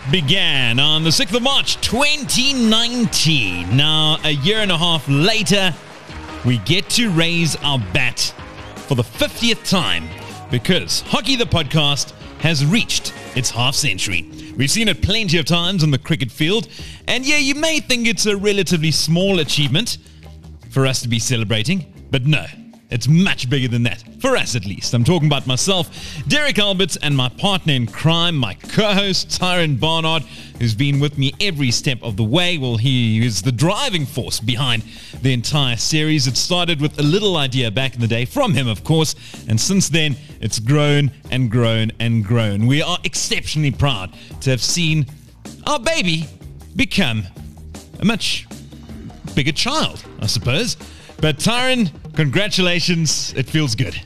began on the 6th of March 2019. Now, a year and a half later, we get to raise our bat for the 50th time because Hockey the Podcast has reached its half century. We've seen it plenty of times on the cricket field, and yeah, you may think it's a relatively small achievement for us to be celebrating, but no, it's much bigger than that, for us at least. I'm talking about myself, Derek Alberts, and my partner in crime, my co-host, Tyrone Barnard, who's been with me every step of the way. Well, he is the driving force behind the entire series. It started with a little idea back in the day, from him, of course, and since then, it's grown and grown and grown. We are exceptionally proud to have seen our baby become a much bigger child, I suppose. But Tyrone, congratulations. It feels good.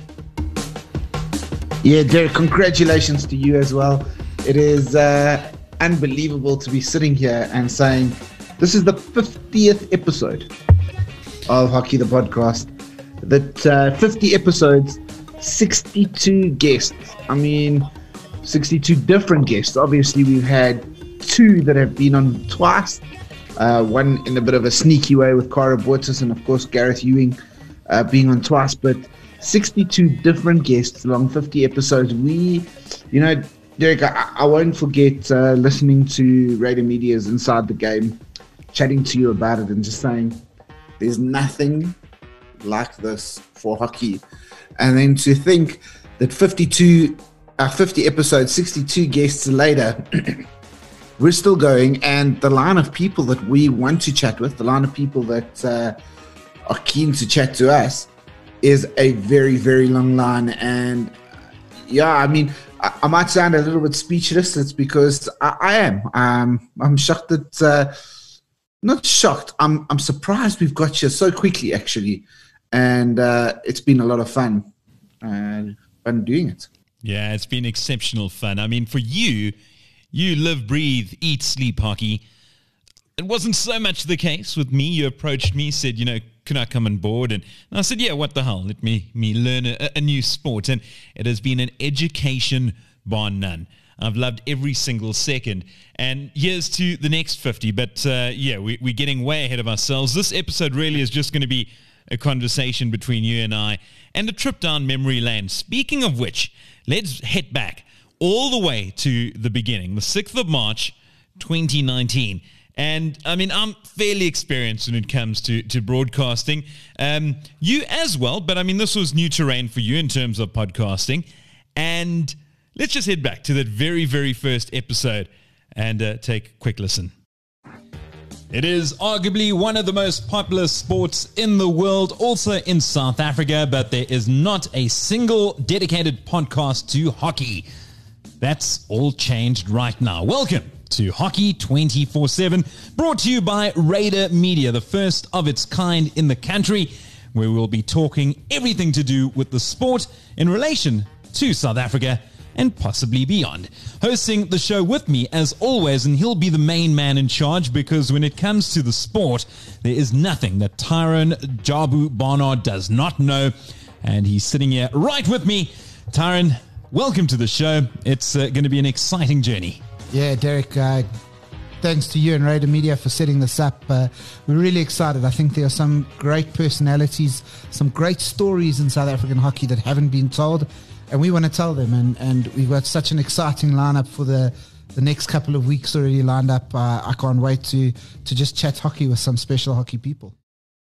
Yeah, Derek, congratulations to you as well. It is unbelievable to be sitting here and saying this is the 50th episode of Hockey the Podcast. That 50 episodes, 62 guests. I mean, 62 different guests. Obviously, we've had two that have been on twice. One in a bit of a sneaky way with Cara Bortis and, of course, Gareth Ewing being on twice. But 62 different guests along 50 episodes. Derek, I won't forget listening to Radio Media's Inside the Game, chatting to you about it and just saying there's nothing like this for hockey. And then to think that 50 episodes, 62 guests later, we're still going, and the line of people that we want to chat with, the line of people that are keen to chat to us, is a very, very long line. And yeah, I mean, I might sound a little bit speechless. It's because I am. I'm shocked that, not shocked. I'm surprised we've got here so quickly, actually, and it's been a lot of fun doing it. Yeah, it's been exceptional fun. I mean, for you. You live, breathe, eat, sleep hockey. It wasn't so much the case with me. You approached me, said, can I come on board? And I said, yeah, what the hell? Let me learn a new sport. And it has been an education bar none. I've loved every single second. And here's to the next 50. But we're getting way ahead of ourselves. This episode really is just going to be a conversation between you and I and a trip down memory lane. Speaking of which, let's head back all the way to the beginning, the 6th of March, 2019. And, I mean, I'm fairly experienced when it comes to broadcasting. You as well, but, I mean, this was new terrain for you in terms of podcasting. And let's just head back to that very, very first episode and take a quick listen. It is arguably one of the most popular sports in the world, also in South Africa, but there is not a single dedicated podcast to hockey. That's all changed right now. Welcome to Hockey 24/7, brought to you by Raider Media, the first of its kind in the country, where we'll be talking everything to do with the sport in relation to South Africa and possibly beyond. Hosting the show with me, as always, and he'll be the main man in charge because when it comes to the sport, there is nothing that Tyrone Jabu Barnard does not know, and he's sitting here right with me. Tyrone, welcome to the show. It's going to be an exciting journey. Yeah, Derek, thanks to you and Raider Media for setting this up. We're really excited. I think there are some great personalities, some great stories in South African hockey that haven't been told, and we want to tell them. And we've got such an exciting lineup for the next couple of weeks already lined up. I can't wait to just chat hockey with some special hockey people.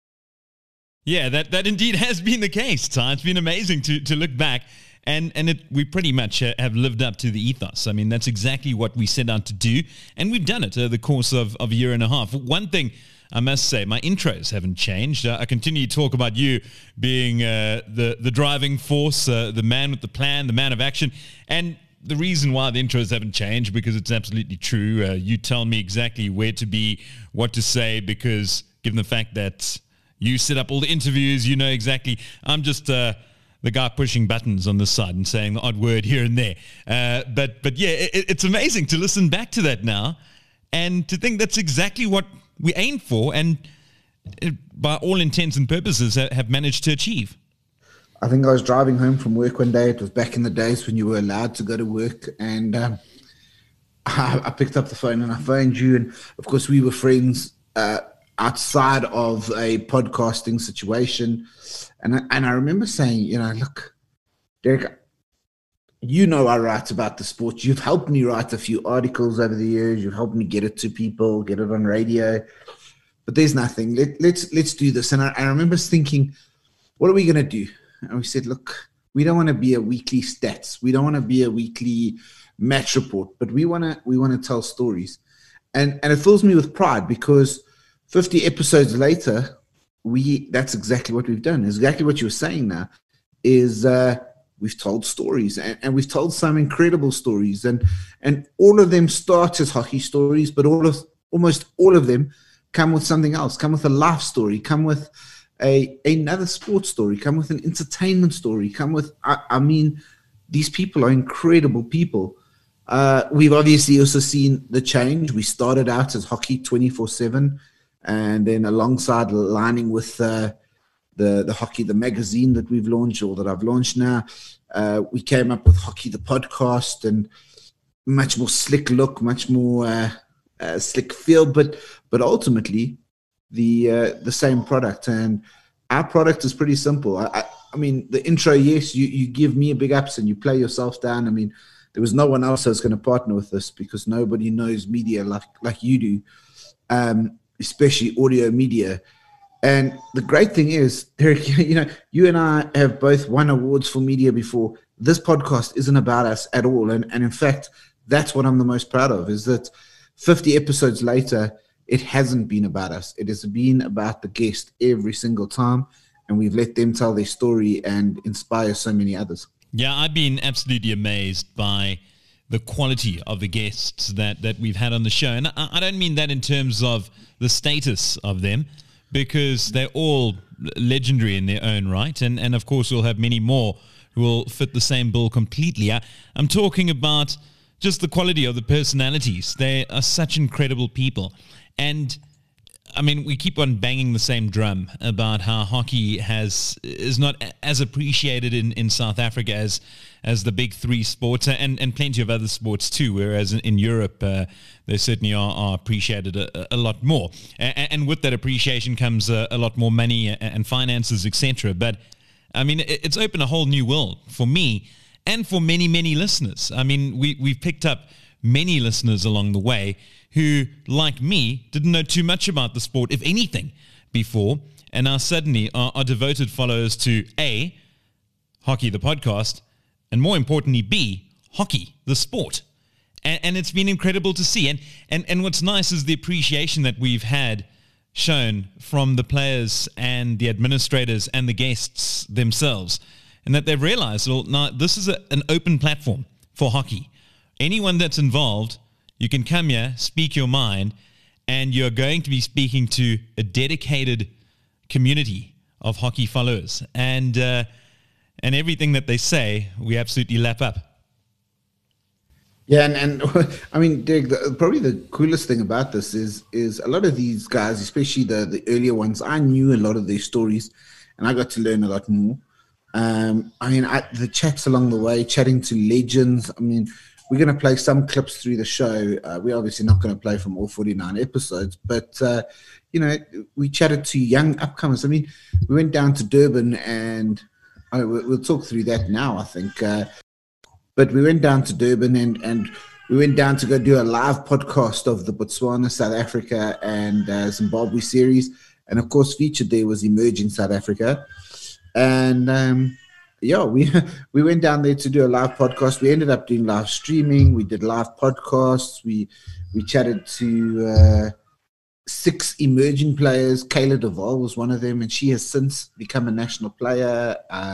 Yeah, that indeed has been the case, Ty. It's been amazing to look back. And we pretty much have lived up to the ethos. I mean, that's exactly what we set out to do, and we've done it over the course of a year and a half. One thing I must say, my intros haven't changed. I continue to talk about you being the driving force, the man with the plan, the man of action, and the reason why the intros haven't changed, because it's absolutely true. You tell me exactly where to be, what to say, because given the fact that you set up all the interviews, you know exactly. I'm just the guy pushing buttons on this side and saying the odd word here and there. But yeah, it's amazing to listen back to that now and to think that's exactly what we aimed for and by all intents and purposes have managed to achieve. I think I was driving home from work one day. It was back in the days when you were allowed to go to work. And I picked up the phone and I phoned you, and of course we were friends outside of a podcasting situation, and I remember saying, look, Derek, I write about the sport. You've helped me write a few articles over the years. You've helped me get it to people, get it on radio, but there's nothing. Let's do this. And I remember thinking, what are we going to do? And we said, look, we don't want to be a weekly stats. We don't want to be a weekly match report, but we want to tell stories. And it fills me with pride because 50 episodes later, that's exactly what we've done. Exactly what you were saying now is we've told stories, and we've told some incredible stories, and all of them start as hockey stories, but almost all of them come with something else, come with a life story, come with another sports story, come with an entertainment story, come with, I mean, these people are incredible people. We've obviously also seen the change. We started out as Hockey 24/7, and then alongside aligning with the Hockey, the magazine that we've launched, or that I've launched now, we came up with Hockey, the podcast, and much more slick look, much more slick feel, but ultimately the same product. And our product is pretty simple. I mean, the intro, yes, you give me a big ups and you play yourself down. I mean, there was no one else that's going to partner with this because nobody knows media like you do, especially audio media. And the great thing is, Derek, you and I have both won awards for media before. This podcast isn't about us at all. And in fact, that's what I'm the most proud of, is that 50 episodes later, it hasn't been about us. It has been about the guest every single time. And we've let them tell their story and inspire so many others. Yeah, I've been absolutely amazed by the quality of the guests that we've had on the show. And I don't mean that in terms of the status of them, because they're all legendary in their own right. And of course, we'll have many more who will fit the same bill completely. I'm talking about just the quality of the personalities. They are such incredible people. And I mean, we keep on banging the same drum about how hockey is not as appreciated in South Africa as the big three sports, and plenty of other sports too, whereas in Europe, they certainly are appreciated a lot more. And with that appreciation comes a lot more money and finances, etc. But, I mean, it's opened a whole new world for me and for many, many listeners. I mean, we've picked up many listeners along the way who, like me, didn't know too much about the sport, if anything, before, and now suddenly are devoted followers to A, Hockey the podcast, and more importantly, B, hockey, the sport. And it's been incredible to see. And what's nice is the appreciation that we've had shown from the players and the administrators and the guests themselves, and that they've realized, well, now this is an open platform for hockey. Anyone that's involved, you can come here, speak your mind, and you're going to be speaking to a dedicated community of hockey followers. And everything that they say, we absolutely lap up. Yeah, and I mean, Derek, probably the coolest thing about this is a lot of these guys, especially the earlier ones, I knew a lot of their stories, and I got to learn a lot more. I mean, the chats along the way, chatting to legends. I mean, we're going to play some clips through the show. We're obviously not going to play from all 49 episodes, but, we chatted to young upcomers. I mean, we went down to Durban, and we'll talk through that now, I think. But we went down to Durban, and we went down to go do a live podcast of the Botswana, South Africa, and Zimbabwe series. And, of course, featured there was Emerging South Africa. And, we went down there to do a live podcast. We ended up doing live streaming. We did live podcasts. We chatted to 6 emerging players. Kayla Duvall was one of them, and she has since become a national player.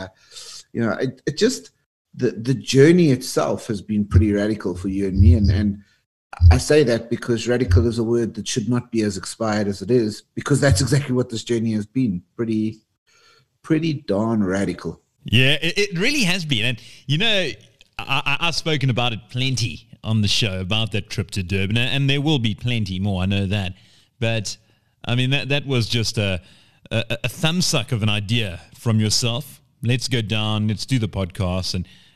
It just the journey itself has been pretty radical for you and me, and I say that because radical is a word that should not be as expired as it is, because that's exactly what this journey has been. Pretty darn radical. Yeah, it really has been. And, I've spoken about it plenty on the show, about that trip to Durban, and there will be plenty more, I know that. But, I mean, that was just a thumbsuck of an idea from yourself. Let's go down, let's do the podcast,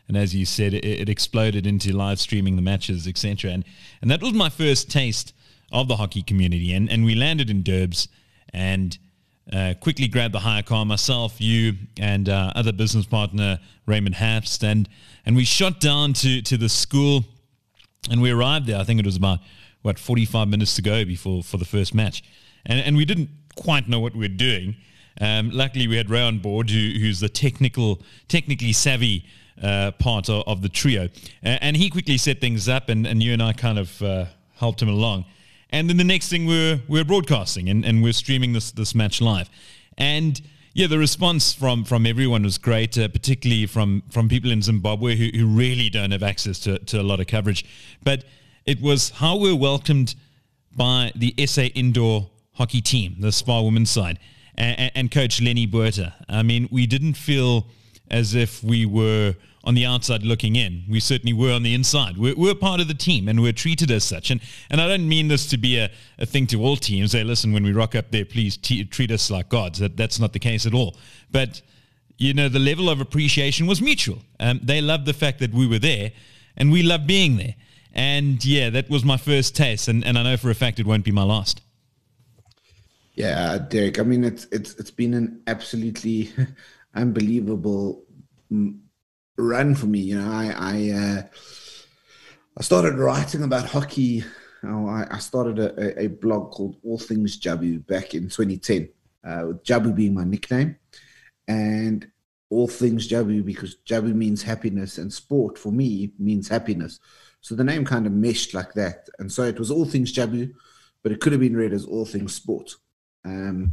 And as you said, it exploded into live streaming the matches, etc. And that was my first taste of the hockey community. And we landed in Derbs and quickly grabbed the hire car, myself, you, and other business partner, Raymond Hapst. And we shot down to the school, and we arrived there. I think it was about, 45 minutes to go for the first match. And we didn't quite know what we were doing. Luckily, we had Ray on board, who's the technically savvy part of the trio. And he quickly set things up, and you and I kind of helped him along. And then the next thing, we're broadcasting, and we're streaming this match live. And yeah, the response from everyone was great, particularly from people in Zimbabwe who really don't have access to a lot of coverage. But it was how we're welcomed by the SA indoor hockey team, the Spa women's side, and Coach Lenny Buerta. I mean, we didn't feel as if we were on the outside looking in. We certainly were on the inside. We're part of the team, and we're treated as such. And I don't mean this to be a thing to all teams. Say, listen, when we rock up there, please treat us like gods. That's not the case at all. But, the level of appreciation was mutual. They loved the fact that we were there, and we loved being there. And yeah, that was my first taste, and I know for a fact it won't be my last. Yeah, Derek. I mean, it's been an absolutely unbelievable run for me. I started writing about hockey. I started a blog called All Things Jabu back in 2010, with Jabu being my nickname, and All Things Jabu because Jabu means happiness, and sport for me means happiness. So the name kind of meshed like that. And so it was All Things Jabu, but it could have been read as All Things Sport. I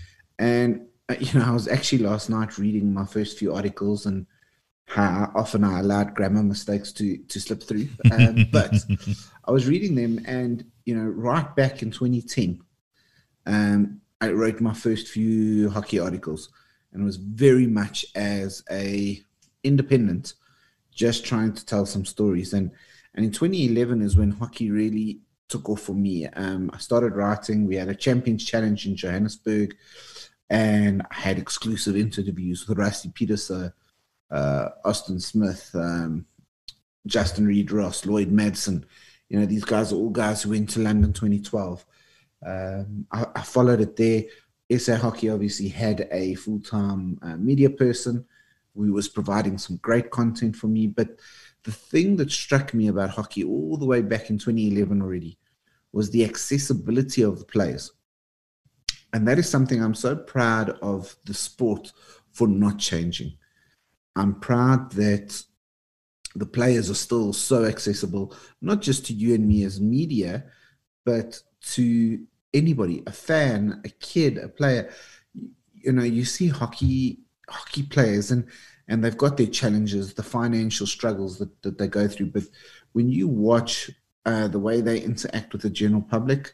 was actually last night reading my first few articles and how often I allowed grammar mistakes to slip through. But I was reading them and, right back in 2010, I wrote my first few hockey articles, and it was very much as a independent, just trying to tell some stories. And in 2011 is when hockey really took off for me. I started writing. We had a Champions Challenge in Johannesburg, and I had exclusive interviews with Rusty Peterson, Austin Smith, Justin Reid-Ross, Lloyd Madsen. These guys are all guys who went to London 2012. I followed it there. SA Hockey obviously had a full-time media person who was providing some great content for me, but the thing that struck me about hockey all the way back in 2011 already was the accessibility of the players. And that is something I'm so proud of the sport for not changing. I'm proud that the players are still so accessible, not just to you and me as media, but to anybody, a fan, a kid, a player. You see hockey players and they've got their challenges, the financial struggles that they go through. But when you watch the way they interact with the general public,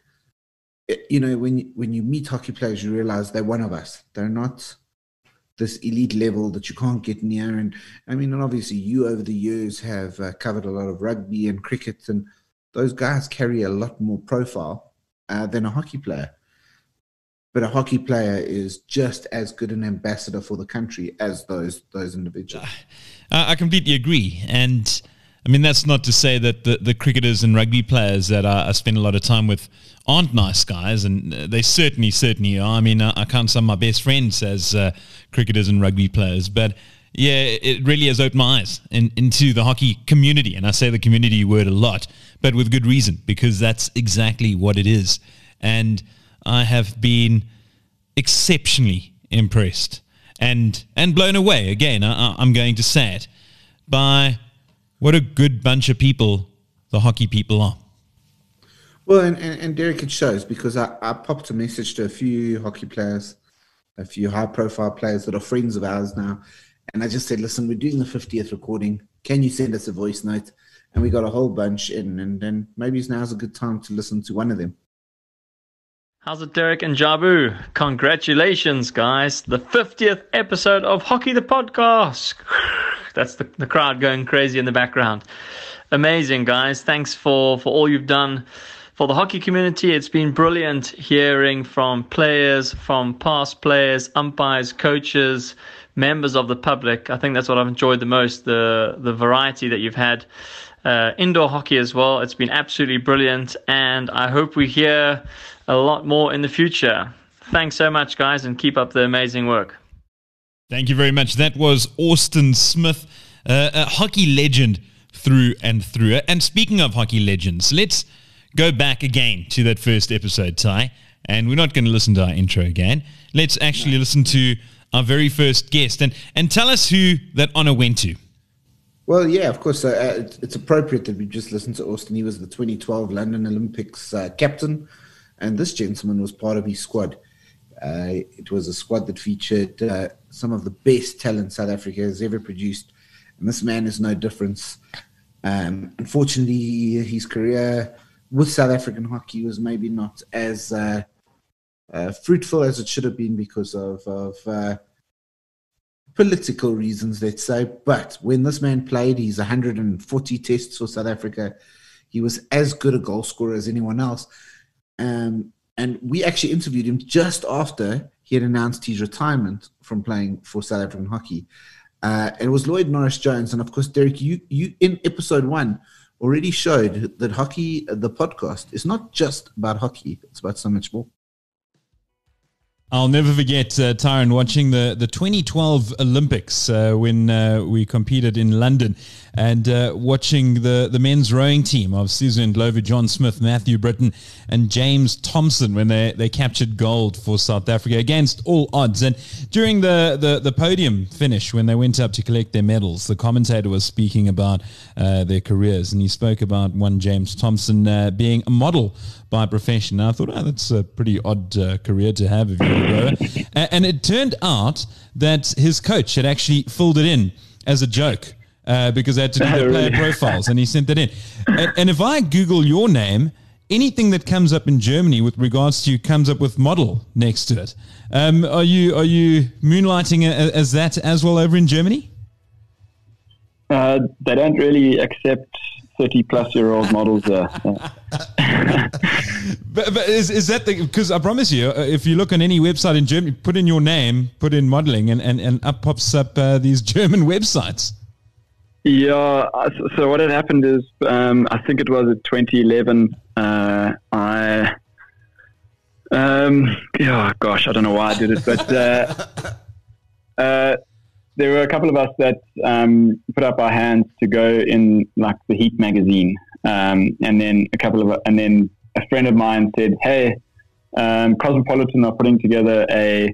when you meet hockey players, you realize they're one of us. They're not this elite level that you can't get near. And I mean, and obviously you over the years have covered a lot of rugby and cricket, and those guys carry a lot more profile than a hockey player. But a hockey player is just as good an ambassador for the country as those individuals. I completely agree. And I mean, that's not to say that the cricketers and rugby players that I spend a lot of time with aren't nice guys, and they certainly are. I mean, I count some of my best friends as cricketers and rugby players. But yeah, it really has opened my eyes into the hockey community. And I say the community word a lot, but with good reason, because that's exactly what it is. And I have been exceptionally impressed and blown away, again, I'm going to say it, by what a good bunch of people the hockey people are. Well, and Derek, it shows, because I popped a message to a few hockey players, a few high-profile players that are friends of ours now, and I just said, listen, we're doing the 50th recording. Can you send us a voice note? And we got a whole bunch in, and then maybe now's a good time to listen to one of them. How's it, Derek and Jabu? Congratulations, guys. The 50th episode of Hockey the Podcast. That's the crowd going crazy in the background. Amazing, guys. Thanks for all you've done for the hockey community. It's been brilliant hearing from players, from past players, umpires, coaches, members of the public. I think that's what I've enjoyed the most, the variety that you've had. Indoor hockey as well. It's been absolutely brilliant, and I hope we hear a lot more in the future. Thanks so much, guys, and keep up the amazing work. Thank you very much. That was Austin Smith, a hockey legend through and through. And speaking of hockey legends, let's go back again to that first episode, Ty. And we're not going to listen to our intro again. Let's actually listen to our very first guest and tell us who that honor went to. Well, yeah, of course. It's appropriate that we just listened to Austin. He was the 2012 London Olympics captain, and this gentleman was part of his squad. It was a squad that featured some of the best talent South Africa has ever produced, and this man is no different. Unfortunately, his career with South African hockey was maybe not as fruitful as it should have been because of political reasons, let's say. But when this man played his 140 tests for South Africa, he was as good a goal scorer as anyone else. And we actually interviewed him just after he had announced his retirement from playing for South African hockey. And it was Lloyd Norris-Jones. And of course, Derek, you in episode 1 already showed that hockey, the podcast, is not just about hockey. It's about so much more. I'll never forget, Tyron, watching the 2012 Olympics when we competed in London, and watching the men's rowing team of Susan Glover, John Smith, Matthew Britton, and James Thompson when they captured gold for South Africa against all odds. And during the podium finish, when they went up to collect their medals, the commentator was speaking about their careers, and he spoke about one James Thompson being a model by profession. And I thought, that's a pretty odd career to have if you're a rower. And it turned out that his coach had actually filled it in as a joke because they had to do the player profiles, and he sent that in. And if I Google your name, anything that comes up in Germany with regards to you comes up with model next to it. Are you moonlighting as that as well over in Germany? They don't really accept 30-plus-year-old models there. But is that because I promise you, if you look on any website in Germany, put in your name, put in modeling, and up pops up these German websites. Yeah, so what had happened is, I think it was in 2011, I don't know why I did it, but there were a couple of us that put up our hands to go in like the Heat magazine, and then a friend of mine said, "Hey, Cosmopolitan are putting together a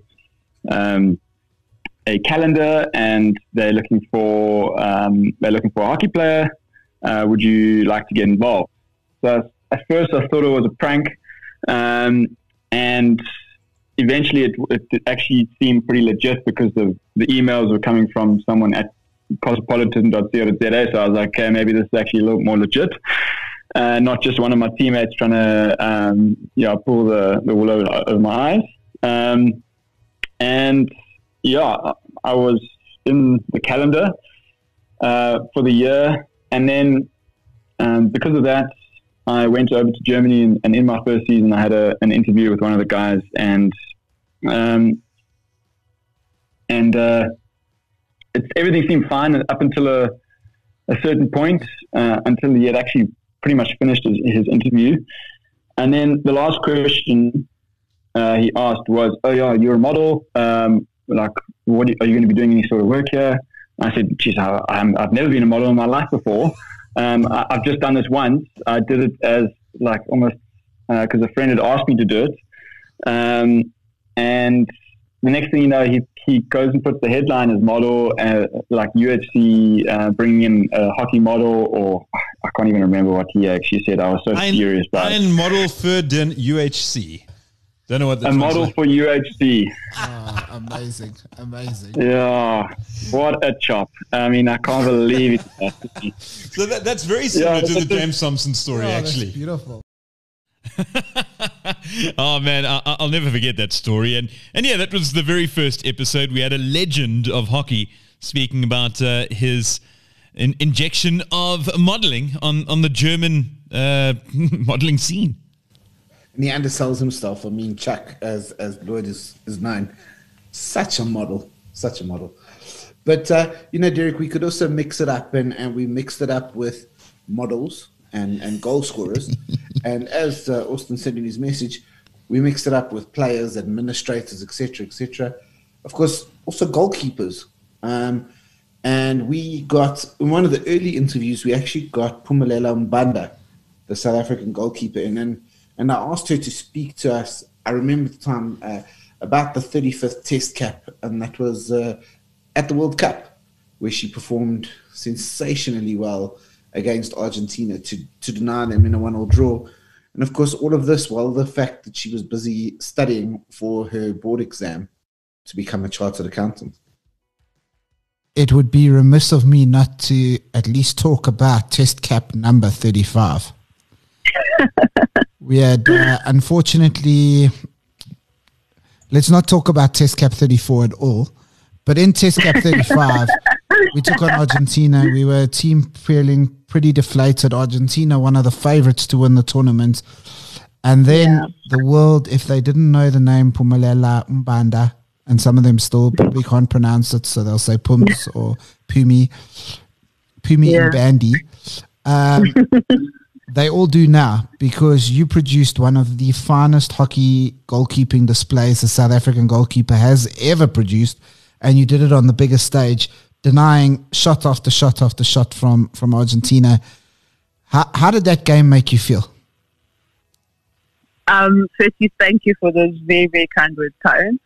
calendar, and they're looking for a hockey player. Would you like to get involved?" So at first I thought it was a prank, and eventually it actually seemed pretty legit because the emails were coming from someone at cosmopolitan.co.za. So I was like, okay, maybe this is actually a little more legit, not just one of my teammates trying to pull the wool over my eyes. And I was in the calendar for the year, and then because of that, I went over to Germany, and in my first season, I had an interview with one of the guys, and everything seemed fine up until a certain point, until he had actually pretty much finished his interview. And then the last question he asked was, "Oh yeah, you're a model. Like, what are you going to be doing any sort of work here?" And I said, "Geez, I've never been a model in my life before. I've just done this once. I did it as like almost because a friend had asked me to do it. And the next thing you know, he goes and puts the headline as model, like UFC bringing in a hockey model, or I can't even remember what he actually said. I was so furious about it. Ein Model für den UHC. Don't know what the model for UHC. Amazing. Yeah, what a chop. I mean, I can't believe it. So that's very similar to the James Thompson story, actually. That's beautiful. Oh man, I'll never forget that story. And yeah, that was the very first episode. We had a legend of hockey speaking about his injection of modeling on the German modeling scene. And he undersells himself. I mean, Chuck, as Lloyd is known, such a model. such a model. But, Derek, we could also mix it up, and we mixed it up with models and goal scorers. And as Austin said in his message, we mixed it up with players, administrators, etc., etc. Of course, also goalkeepers. And we got, in one of the early interviews, we actually got Phumelela Mbanda, the South African goalkeeper, and I asked her to speak to us. I remember the time about the 35th Test cap, and that was at the World Cup, where she performed sensationally well against Argentina to deny them in a 1-1 draw. And of course, all of this while the fact that she was busy studying for her board exam to become a chartered accountant. It would be remiss of me not to at least talk about Test cap number 35. We had, unfortunately, let's not talk about Test cap 34 at all. But in Test cap 35, we took on Argentina. We were a team feeling pretty deflated. Argentina, one of the favorites to win the tournament. And then the world, if they didn't know the name Phumelela Mbanda, and some of them still probably can't pronounce it, so they'll say Pums or Pumi Mbandi. They all do now, because you produced one of the finest hockey goalkeeping displays the South African goalkeeper has ever produced, and you did it on the biggest stage, denying shot after shot after shot from Argentina. How did that game make you feel? Firstly, thank you for those very, very kind words, Karen.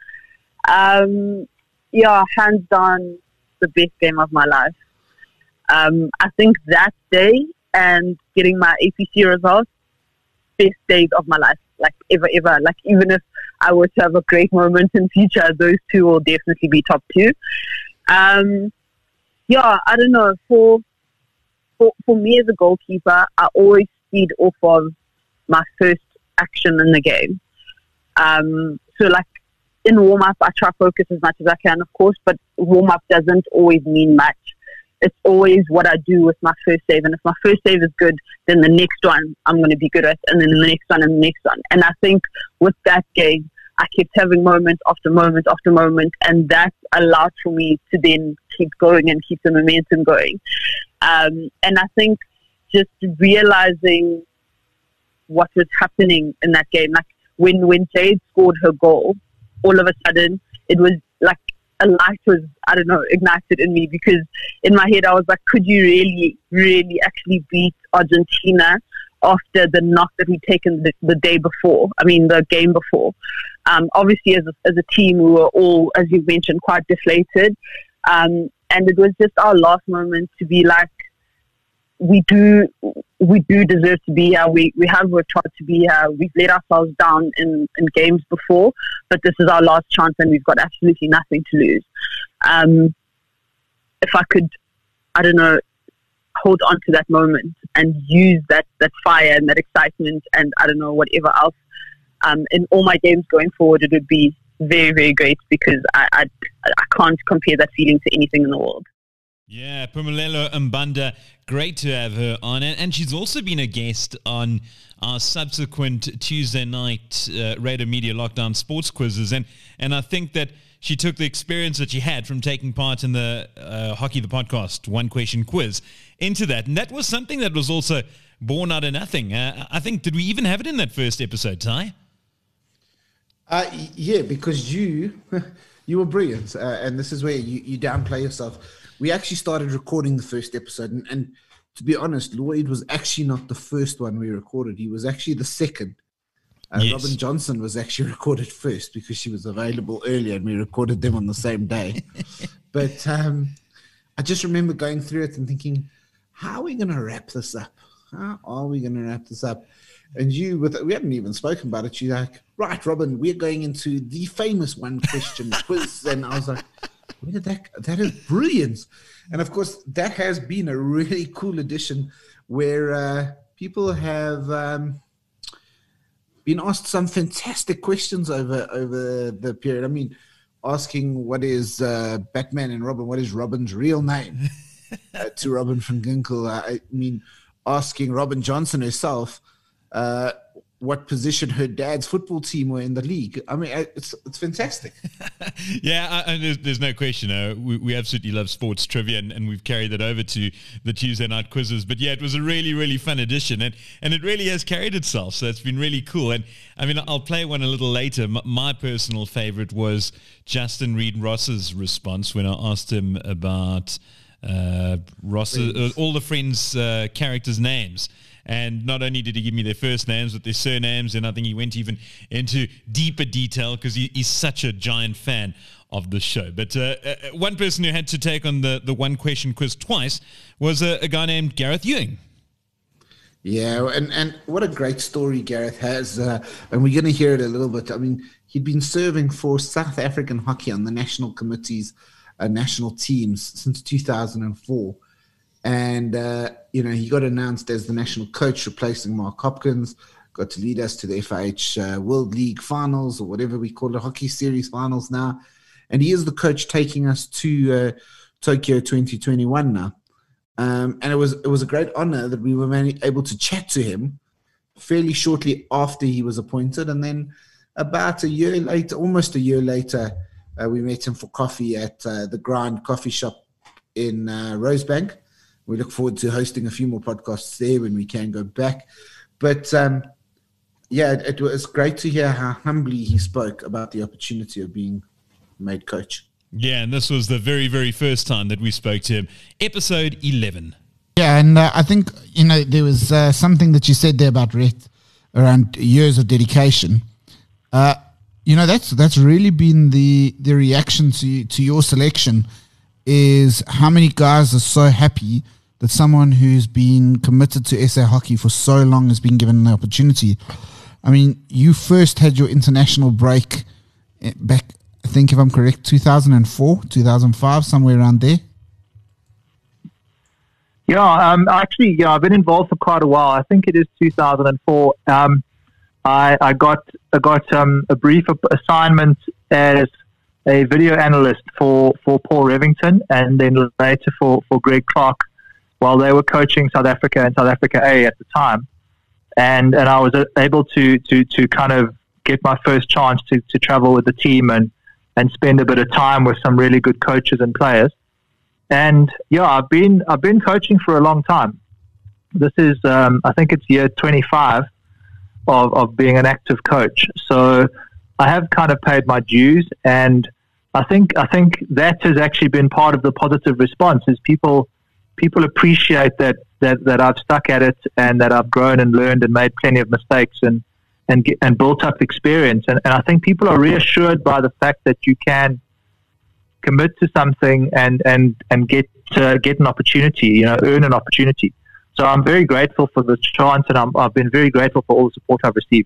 Hands down, the best game of my life. I think that day and getting my APC results, best days of my life, like ever. Like, even if I were to have a great moment in future, those two will definitely be top two. I don't know. For me as a goalkeeper, I always feed off of my first action in the game. So like in warm-up, I try to focus as much as I can, of course, but warm-up doesn't always mean much. It's always what I do with my first save. And if my first save is good, then the next one I'm going to be good at, and then the next one and the next one. And I think with that game, I kept having moment after moment after moment, and that allowed for me to then keep going and keep the momentum going. And I think just realizing what was happening in that game, like when Jade scored her goal, all of a sudden it was like a light was, ignited in me, because in my head I was like, could you really, really actually beat Argentina after the knock that we'd taken the game before? Obviously as a team we were all, as you've mentioned, quite deflated. And it was just our last moment to be like, we do deserve to be here. We have worked hard to be here. We've let ourselves down in games before, but this is our last chance and we've got absolutely nothing to lose. If I could, hold on to that moment and use that fire and that excitement and whatever else in all my games going forward, it would be very, very great, because I can't compare that feeling to anything in the world. Yeah, Phumelela Mbanda, great to have her on. And she's also been a guest on our subsequent Tuesday night Radio Media Lockdown sports quizzes. And I think that she took the experience that she had from taking part in the Hockey the Podcast one question quiz into that. And that was something that was also born out of nothing. I think, did we even have it in that first episode, Ty? Yeah, because you were brilliant. And this is where you downplay yourself. We actually started recording the first episode, and to be honest, Lloyd was actually not the first one we recorded. He was actually the second. Yes. Robin Johnson was actually recorded first because she was available earlier, and we recorded them on the same day. But I just remember going through it and thinking, how are we going to wrap this up? How are we going to wrap this up? And we hadn't even spoken about it. You're like, right, Robin, we're going into the famous one question quiz. And I was like, where did that is brilliant. And of course, that has been a really cool addition where people have been asked some fantastic questions over the period. I mean, asking what is Batman and Robin, what is Robin's real name to Robin van Ginkel. I mean, asking Robin Johnson herself, what position her dad's football team were in the league. I mean, it's fantastic. And there's no question. We absolutely love sports trivia, and we've carried that over to the Tuesday night quizzes. But yeah, it was a really, really fun edition, and it really has carried itself. So it's been really cool. And I mean, I'll play one a little later. My personal favorite was Justin Reed Ross's response when I asked him about Ross, all the Friends characters' names. And not only did he give me their first names, but their surnames, and I think he went even into deeper detail because he's such a giant fan of the show. But one person who had to take on the one-question quiz twice was a guy named Gareth Ewing. Yeah, and what a great story Gareth has. And we're going to hear it a little bit. I mean, he'd been serving for South African hockey on the national committees, national teams since 2004. And, he got announced as the national coach, replacing Mark Hopkins, got to lead us to the FIH World League finals, or whatever we call it, hockey series finals now. And he is the coach taking us to Tokyo 2021 now. And it was a great honor that we were able to chat to him fairly shortly after he was appointed. And then about almost a year later, we met him for coffee at the Grind Coffee Shop in Rosebank. We look forward to hosting a few more podcasts there when we can go back. But, it was great to hear how humbly he spoke about the opportunity of being made coach. Yeah, and this was the very, very first time that we spoke to him. Episode 11. Yeah, and I think, there was something that you said there about Rhett around years of dedication. That's really been the reaction to your selection, is how many guys are so happy that someone who's been committed to SA hockey for so long has been given the opportunity. I mean, you first had your international break back, I think if I'm correct, 2004, 2005, somewhere around there. Yeah, I've been involved for quite a while. I think it is 2004. I got a brief assignment as a video analyst for Paul Revington, and then later for Greg Clark, while they were coaching South Africa and South Africa A at the time. And I was able to kind of get my first chance to travel with the team and spend a bit of time with some really good coaches and players. And yeah, I've been coaching for a long time. This is I think it's year 25 of being an active coach. So I have kind of paid my dues, and I think that has actually been part of the positive response. Is people appreciate that I've stuck at it, and that I've grown and learned and made plenty of mistakes and built up experience. And I think people are reassured by the fact that you can commit to something and get an opportunity, earn an opportunity. So I'm very grateful for the chance, and I've been very grateful for all the support I've received.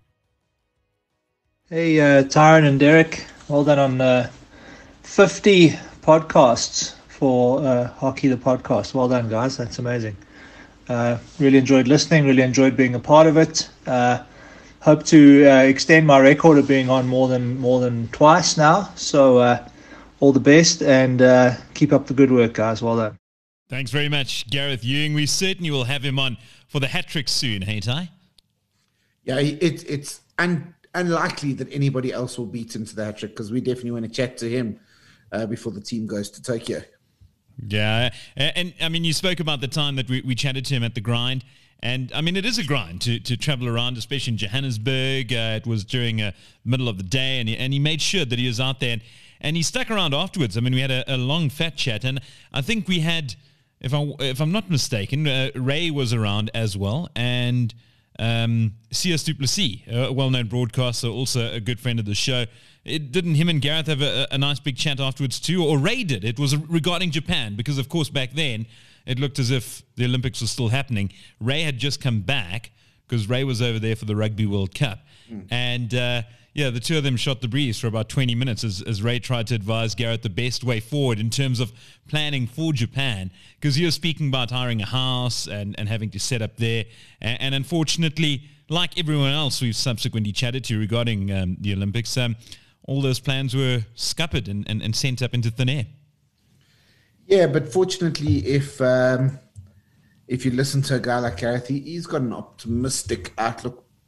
Hey, Tyron and Derek, well done on 50 podcasts for Hockey the Podcast. Well done, guys. That's amazing. Really enjoyed listening, really enjoyed being a part of it. Hope to extend my record of being on more than twice now. So all the best, and keep up the good work, guys. Well done. Thanks very much, Gareth Ewing. We certainly will have him on for the hat trick soon, hey, Ty? Yeah, it's unlikely that anybody else will beat him to the hat trick, because we definitely want to chat to him before the team goes to Tokyo. Yeah, and I mean, you spoke about the time that we chatted to him at the Grind, and I mean, it is a grind to travel around, especially in Johannesburg. It was during the middle of the day, and he made sure that he was out there, and he stuck around afterwards. I mean, we had a long, fat chat, and I think we had, if I'm not mistaken, Ray was around as well, and C.S. du Plessis, a well-known broadcaster, also a good friend of the show. Didn't him and Gareth have a nice big chat afterwards too? Or Ray did. It was regarding Japan, because of course back then it looked as if the Olympics were still happening. Ray had just come back because Ray was over there for the Rugby World Cup. And the two of them shot the breeze for about 20 minutes as Ray tried to advise Gareth the best way forward in terms of planning for Japan, because he was speaking about hiring a house and having to set up there. And unfortunately, like everyone else we've subsequently chatted to regarding the Olympics, all those plans were scuppered and sent up into thin air. Yeah, but fortunately, if you listen to a guy like Gareth, he's got an optimistic outlook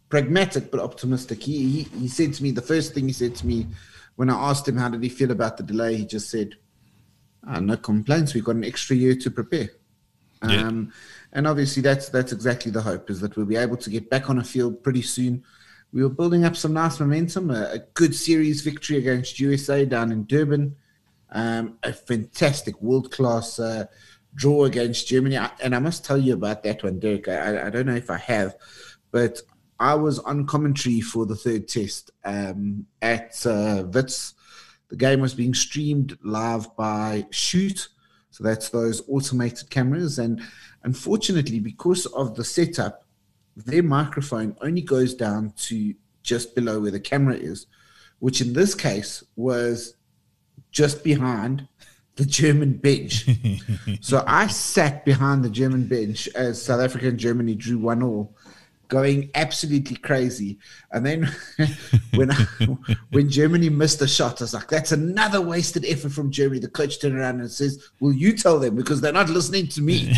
pragmatic but optimistic. He said to me, the first thing he said to me when I asked him how did he feel about the delay, he just said, no complaints. We've got an extra year to prepare. Yeah. And obviously that's exactly the hope, is that we'll be able to get back on a field pretty soon. We were building up some nice momentum, a good series victory against USA down in Durban, a fantastic world-class draw against Germany. And I must tell you about that one, Derek. I don't know if I have, but I was on commentary for the third test at Wits. The game was being streamed live by Shoot. So that's those automated cameras. And unfortunately, because of the setup, their microphone only goes down to just below where the camera is, which in this case was just behind the German bench. So I sat behind the German bench as South Africa and Germany drew 1-1, going absolutely crazy. And then when Germany missed a shot, I was like, that's another wasted effort from Germany. The coach turned around and says, will you tell them? Because they're not listening to me.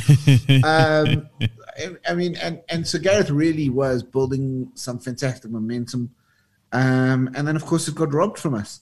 I mean, and so Gareth really was building some fantastic momentum. And then, of course, it got robbed from us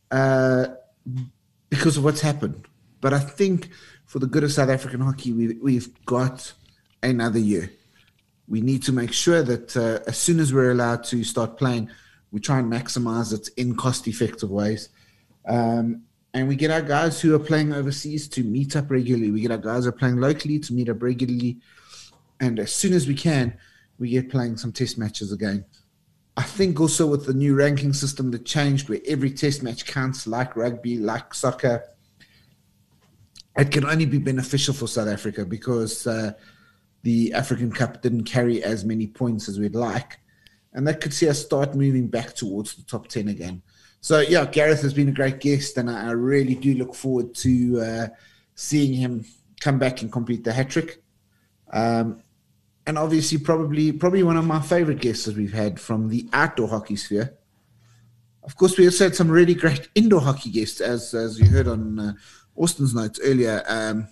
because of what's happened. But I think for the good of South African hockey, we've got another year. We need to make sure that as soon as we're allowed to start playing, we try and maximize it in cost-effective ways. And we get our guys who are playing overseas to meet up regularly. We get our guys who are playing locally to meet up regularly. And as soon as we can, we get playing some test matches again. I think also with the new ranking system that changed, where every test match counts, like rugby, like soccer, it can only be beneficial for South Africa because the African Cup didn't carry as many points as we'd like. And that could see us start moving back towards the top 10 again. So, yeah, Gareth has been a great guest, and I really do look forward to seeing him come back and complete the hat-trick. And obviously probably one of my favorite guests that we've had from the outdoor hockey sphere. Of course, we also had some really great indoor hockey guests, as you heard on Austin's notes earlier.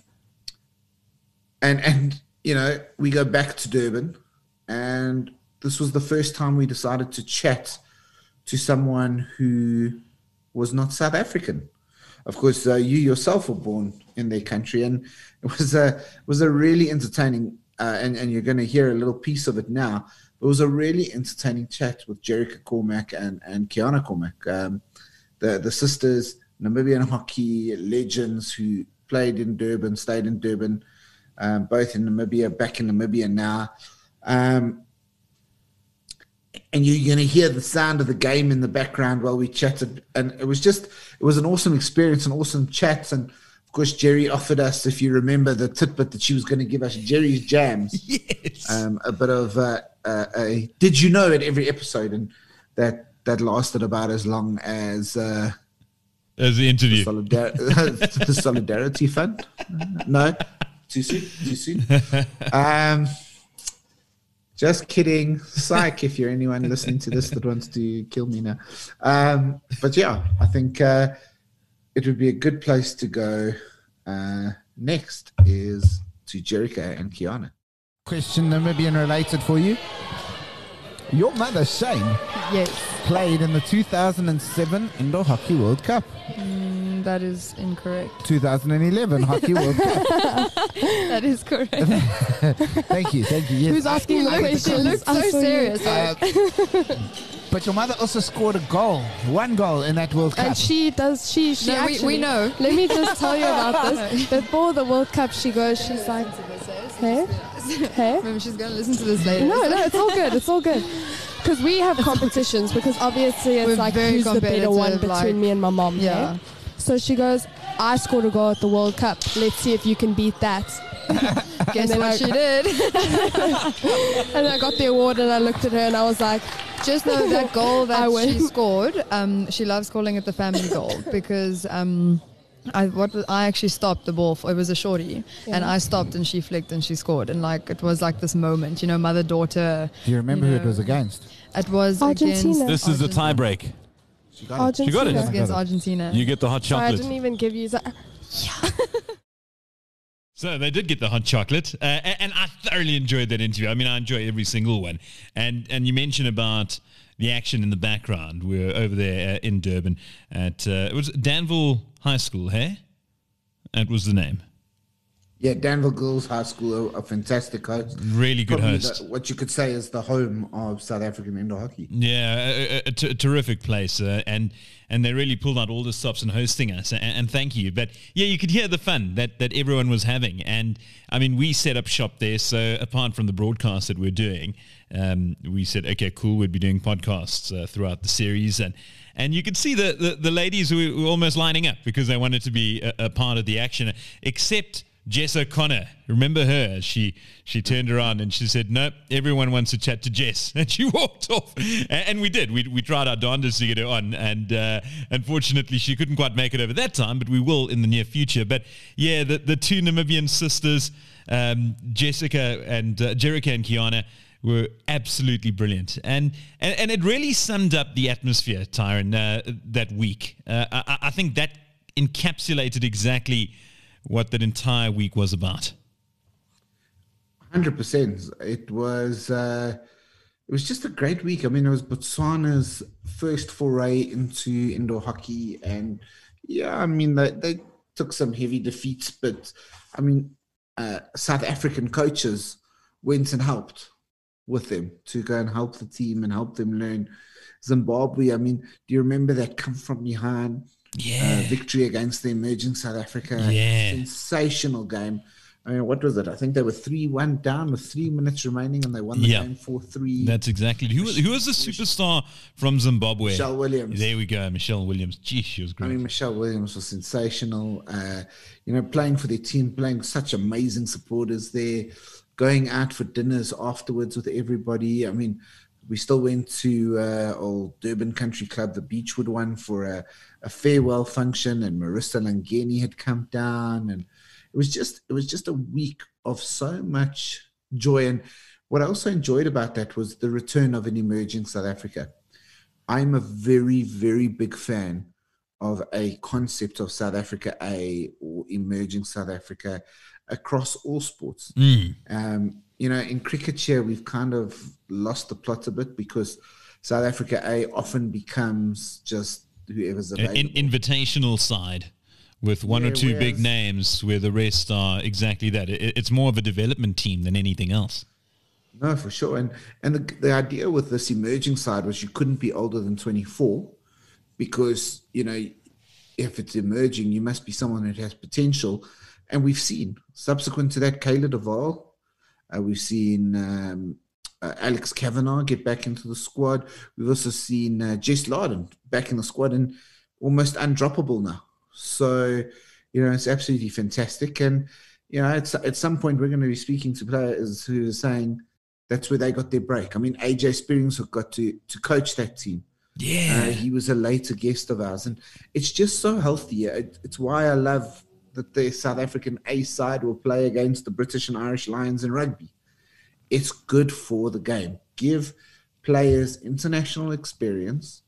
And you know, we go back to Durban, and this was the first time we decided to chat to someone who was not South African. Of course, you yourself were born in their country, and it was a really entertaining, and you're going to hear a little piece of it now. It was a really entertaining chat with Jerica Cormack and Kiana Cormack, the sisters, Namibian hockey legends who played in Durban, stayed in Durban, both in Namibia, back in Namibia now. And you're going to hear the sound of the game in the background while we chatted. And it was an awesome experience, an awesome chat. And, of course, Jerry offered us, if you remember, the tidbit that she was going to give us, Jerry's Jams. Yes. A bit of a did you know at every episode. And that lasted about as long as the interview. The Solidarity Fund. No, too soon. Just kidding. Psych, if you're anyone listening to this that wants to kill me now. But yeah, I think it would be a good place to go. Next is to Jerica and Kiana. Question Namibian related for you. Your mother, Shane, Yes, played in the 2007 Indoor Hockey World Cup. that is incorrect. 2011 Hockey World Cup. That is correct. Thank you. Yes. Who's asking the question? You look so serious. But your mother also scored a goal, one goal in that World Cup. And she No, actually, we know. Let me just tell you about this. Before the World Cup, she's like, hey? Maybe she's going to listen to this later. No, it's all good. It's all good. Because we have competitions, because obviously it's We're like very who's the better one competitive, between like- me and my mom. Yeah. hey? So she goes, I scored a goal at the World Cup. Let's see if you can beat that. Guess then what I- she did? And I got the award and I looked at her and I was like, Just know that goal I that win. she scored, she loves calling it the family goal because I actually stopped the ball. It was a shorty, and I stopped and she flicked and she scored. And like it was like this moment, mother-daughter. Do you remember who it was against? It was Argentina. against This is the tie break. She got Argentina. You got it. It was against Argentina. You get the hot Sorry, I chocolate. didn't even give you that. So they did get the hot chocolate, and I thoroughly enjoyed that interview. I mean, I enjoy every single one. And you mentioned about the action in the background. We were over there in Durban at it was Danville High School, hey? That was the name. Yeah, Danville Girls High School, a fantastic host. Really good Probably host. What you could say is the home of South African indoor hockey. Yeah, a terrific place. And they really pulled out all the stops in hosting us. And thank you. But yeah, you could hear the fun that everyone was having. And I mean, we set up shop there. So apart from the broadcast that we're doing, we said, okay, cool, we'd be doing podcasts throughout the series. And you could see the ladies who were almost lining up because they wanted to be a part of the action, except Jess O'Connor. Remember her? She turned around and she said, "No, everyone wants to chat to Jess," and she walked off. And we did. We tried our darndest to get her on, and unfortunately, she couldn't quite make it over that time. But we will in the near future. But yeah, the two Namibian sisters, Jessica and Jerica and Kiana, were absolutely brilliant, and it really summed up the atmosphere, Tyron, that week. I think that encapsulated exactly what that entire week was about. 100%. It was just a great week. I mean, it was Botswana's first foray into indoor hockey, and yeah, I mean they took some heavy defeats, but I mean South African coaches went and helped with them to go and help the team and help them learn. Zimbabwe, I mean, do you remember that come from behind victory against the emerging South Africa? Yeah. Sensational game. I mean, what was it? I think they were 3-1 down with 3 minutes remaining, and they won the game 4-3. That's exactly. Who was the superstar from Zimbabwe? Michelle Williams. There we go, Michelle Williams. Gee, she was great. I mean, Michelle Williams was sensational. Playing for their team, playing such amazing supporters there, going out for dinners afterwards with everybody. I mean, we still went to old Durban Country Club, the Beechwood one, for a farewell function, and Marissa Langeni had come down, and it was just a week of so much joy. And what I also enjoyed about that was the return of an emerging South Africa. I'm a very, very big fan of a concept of South Africa A, or emerging South Africa, across all sports. In cricket here, we've kind of lost the plot a bit because South Africa A often becomes just whoever's available. An invitational side with one or two big names, where the rest are exactly that. It's more of a development team than anything else. No, for sure. And the idea with this emerging side was you couldn't be older than 24 because, if it's emerging, you must be someone that has potential. And we've seen, subsequent to that, Kayla Duval, we've seen Alex Kavanagh get back into the squad. We've also seen Jess Larden back in the squad and almost undroppable now. So, it's absolutely fantastic. And, at some point we're going to be speaking to players who are saying that's where they got their break. I mean, AJ Spearings got to coach that team. Yeah. He was a later guest of ours. And it's just so healthy. It's why I love that the South African A side will play against the British and Irish Lions in rugby. It's good for the game. Give players international experience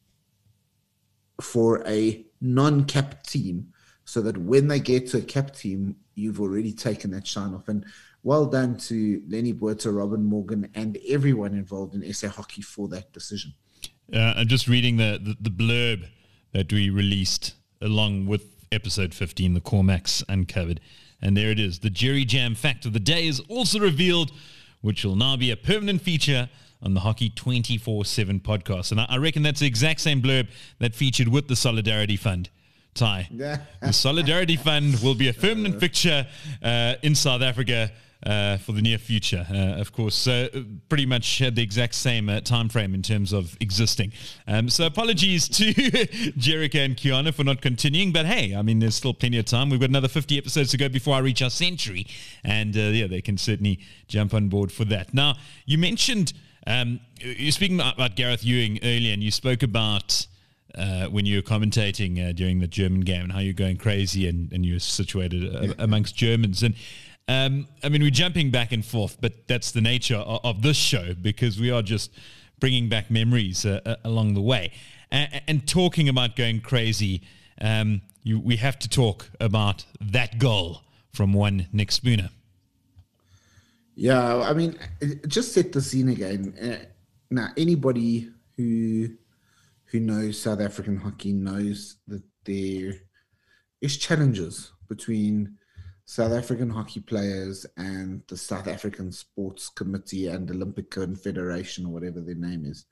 for a non-capped team so that when they get to a capped team, you've already taken that shine off. And well done to Lenny Buerta, Robin Morgan, and everyone involved in SA Hockey for that decision. I'm just reading the blurb that we released along with episode 15, the Cormax Uncovered. And there it is. The Jerry Jam fact of the day is also revealed, which will now be a permanent feature on the Hockey 24/7 podcast. And I reckon that's the exact same blurb that featured with the Solidarity Fund. Ty, the Solidarity Fund will be a permanent fixture in South Africa for the near future, of course. So pretty much had the exact same time frame in terms of existing. So apologies to Jerica and Kiana for not continuing, but hey, I mean, there's still plenty of time. We've got another 50 episodes to go before I reach our century, and they can certainly jump on board for that. Now, you mentioned, you're speaking about Gareth Ewing earlier, and you spoke about when you were commentating during the German game and how you're going crazy and you're situated amongst Germans. And I mean, we're jumping back and forth, but that's the nature of this show because we are just bringing back memories along the way. And talking about going crazy, we have to talk about that goal from one Nick Spooner. Yeah, I mean, just set the scene again. Now, anybody who knows South African hockey knows that there is challenges between South African hockey players and the South African Sports Committee and Olympic Confederation, or whatever their name is.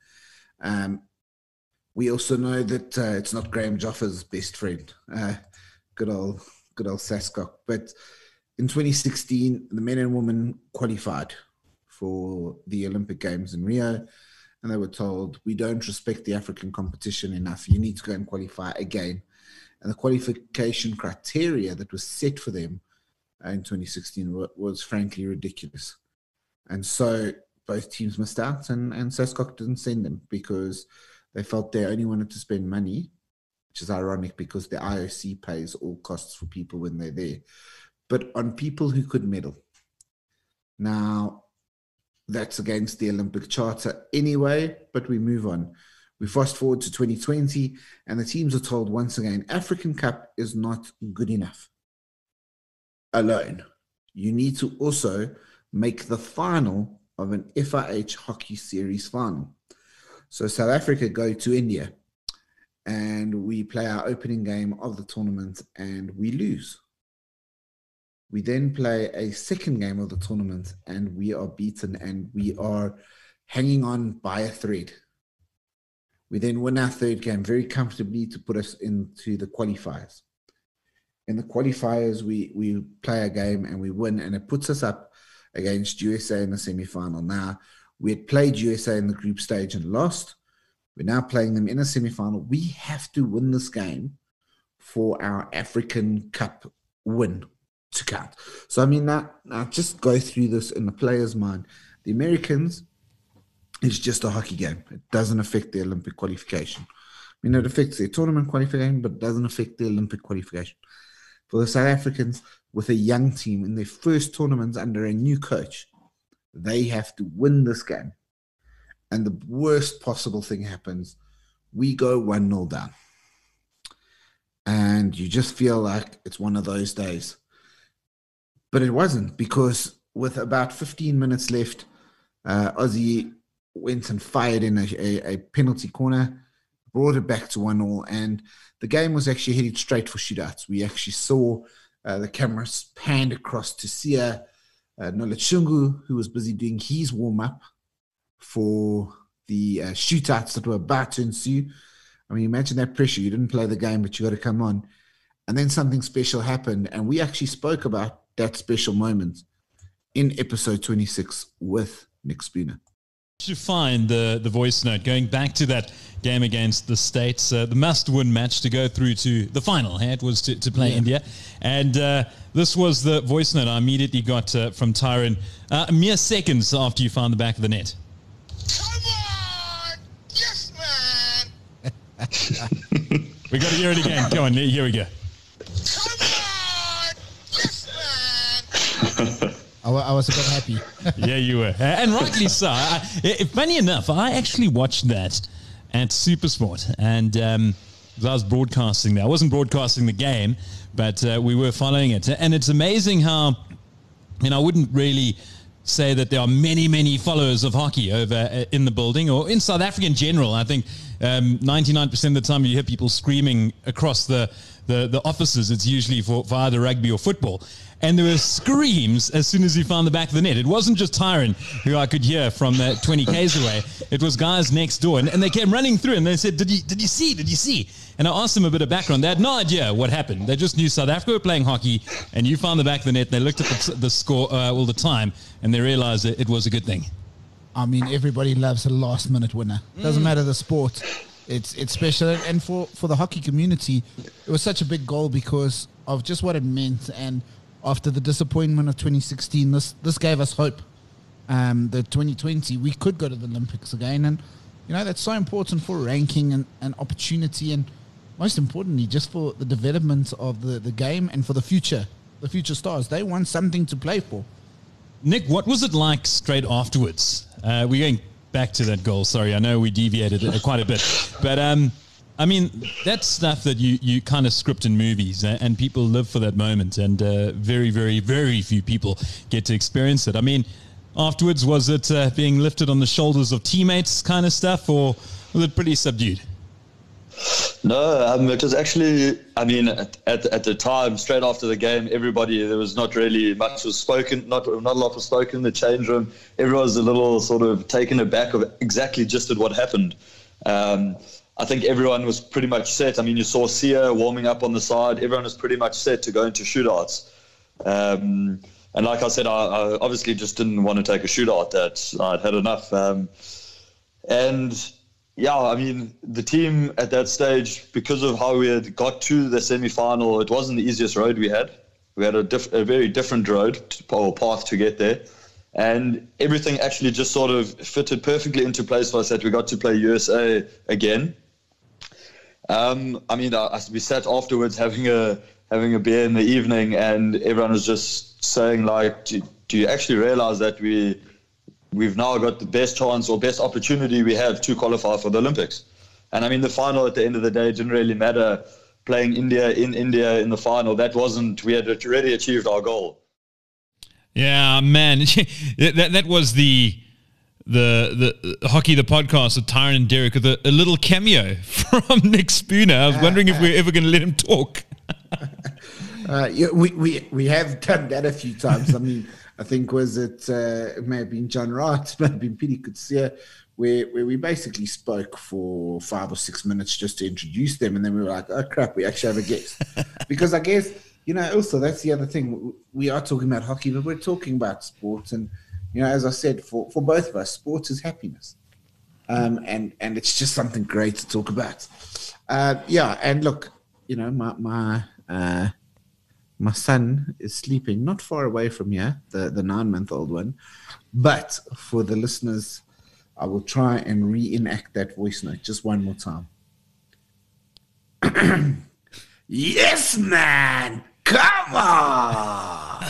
We also know that it's not Graham Joffa's best friend, good old Sascock. But in 2016, the men and women qualified for the Olympic Games in Rio, and they were told, we don't respect the African competition enough. You need to go and qualify again. And the qualification criteria that was set for them in 2016 was frankly ridiculous. And so both teams missed out, and Sascock didn't send them because they felt they only wanted to spend money, which is ironic because the IOC pays all costs for people when they're there, but on people who could medal. Now, that's against the Olympic Charter anyway, but we move on. We fast forward to 2020, and the teams are told once again, African Cup is not good enough alone. You need to also make the final of an FIH Hockey Series final. So South Africa go to India, and we play our opening game of the tournament, and we lose. We then play a second game of the tournament, and we are beaten, and we are hanging on by a thread. We then win our third game very comfortably to put us into the qualifiers. In the qualifiers, we play a game and we win, and it puts us up against USA in the semi-final. Now, we had played USA in the group stage and lost. We're now playing them in a semi-final. We have to win this game for our African Cup win to count. So, I mean, now just go through this in the player's mind. The Americans, it's just a hockey game. It doesn't affect the Olympic qualification. I mean, it affects their tournament qualification, but it doesn't affect the Olympic qualification. For the South Africans, with a young team in their first tournaments under a new coach, they have to win this game. And the worst possible thing happens. We go 1-0 down. And you just feel like it's one of those days. But it wasn't, because with about 15 minutes left, Aussie went and fired in a penalty corner, brought it back to 1-1, and the game was actually headed straight for shootouts. We actually saw the cameras panned across to Sia Nolachungu, who was busy doing his warm-up for the shootouts that were about to ensue. I mean, imagine that pressure. You didn't play the game, but you got to come on. And then something special happened, and we actually spoke about that special moment in episode 26 with Nick Spooner. To find the voice note, going back to that game against the States, the must-win match to go through to the final. Hey? It was to play India. And this was the voice note I immediately got from Tyron mere seconds after you found the back of the net. Come on! Yes, man! We got to hear it again. Come on, here we go. Come on! Yes, man! I was a bit happy. Yeah, you were. And rightly so. Funny enough, I actually watched that at SuperSport, and I was broadcasting there. I wasn't broadcasting the game, but we were following it. And it's amazing how, I wouldn't really say that there are many, many followers of hockey over in the building or in South Africa in general. I think 99% of the time you hear people screaming across the offices. It's usually for either rugby or football. And there were screams as soon as he found the back of the net. It wasn't just Tyron, who I could hear from 20 Ks away. It was guys next door. And they came running through and they said, Did you see? And I asked them a bit of background. They had no idea what happened. They just knew South Africa were playing hockey and you found the back of the net. And they looked at the score all the time and they realized that it was a good thing. I mean, everybody loves a last-minute winner. Doesn't matter the sport. It's special. And for the hockey community, it was such a big goal because of just what it meant. And after the disappointment of 2016, this gave us hope. The 2020, we could go to the Olympics again. And, that's so important for ranking and opportunity. And most importantly, just for the development of the game and for the future stars. They want something to play for. Nick, what was it like straight afterwards? We're going back to that goal. Sorry, I know we deviated quite a bit. But I mean, that's stuff that you kind of script in movies, and people live for that moment, and very, very, very few people get to experience it. I mean, afterwards, was it being lifted on the shoulders of teammates kind of stuff, or was it pretty subdued? No, it was actually, I mean, at the time, straight after the game, everybody, there was not really much was spoken, not a lot was spoken in the change room. Everyone was a little sort of taken aback of exactly just at what happened. I think everyone was pretty much set. I mean, you saw Sia warming up on the side. Everyone was pretty much set to go into shootouts. And like I said, I obviously just didn't want to take a shootout. That I'd had enough. And yeah, I mean, the team at that stage, because of how we had got to the semi-final, it wasn't the easiest road we had. We had a very different road or path to get there. And everything actually just sort of fitted perfectly into place for us that we got to play USA again. I mean, we sat afterwards having a beer in the evening, and everyone was just saying, like, do you actually realize that we've now got the best chance or best opportunity we have to qualify for the Olympics? And I mean, the final at the end of the day didn't really matter. Playing India in the final, we had already achieved our goal. Yeah, man, that was the Hockey the Podcast with Tyron and Derek with a little cameo from Nick Spooner. I was wondering if we're ever going to let him talk. We have done that a few times. I mean, I think it may have been John Wright, it may have been Pidi Kutsia, where we basically spoke for 5 or 6 minutes just to introduce them, and then we were like, oh crap, we actually have a guest. Because I guess, also that's the other thing. We are talking about hockey, but we're talking about sports, and as I said, for both of us, sports is happiness, and it's just something great to talk about. And look, my son is sleeping not far away from here, the 9-month-old one. But for the listeners, I will try and reenact that voice note just one more time. Yes, man! Come on!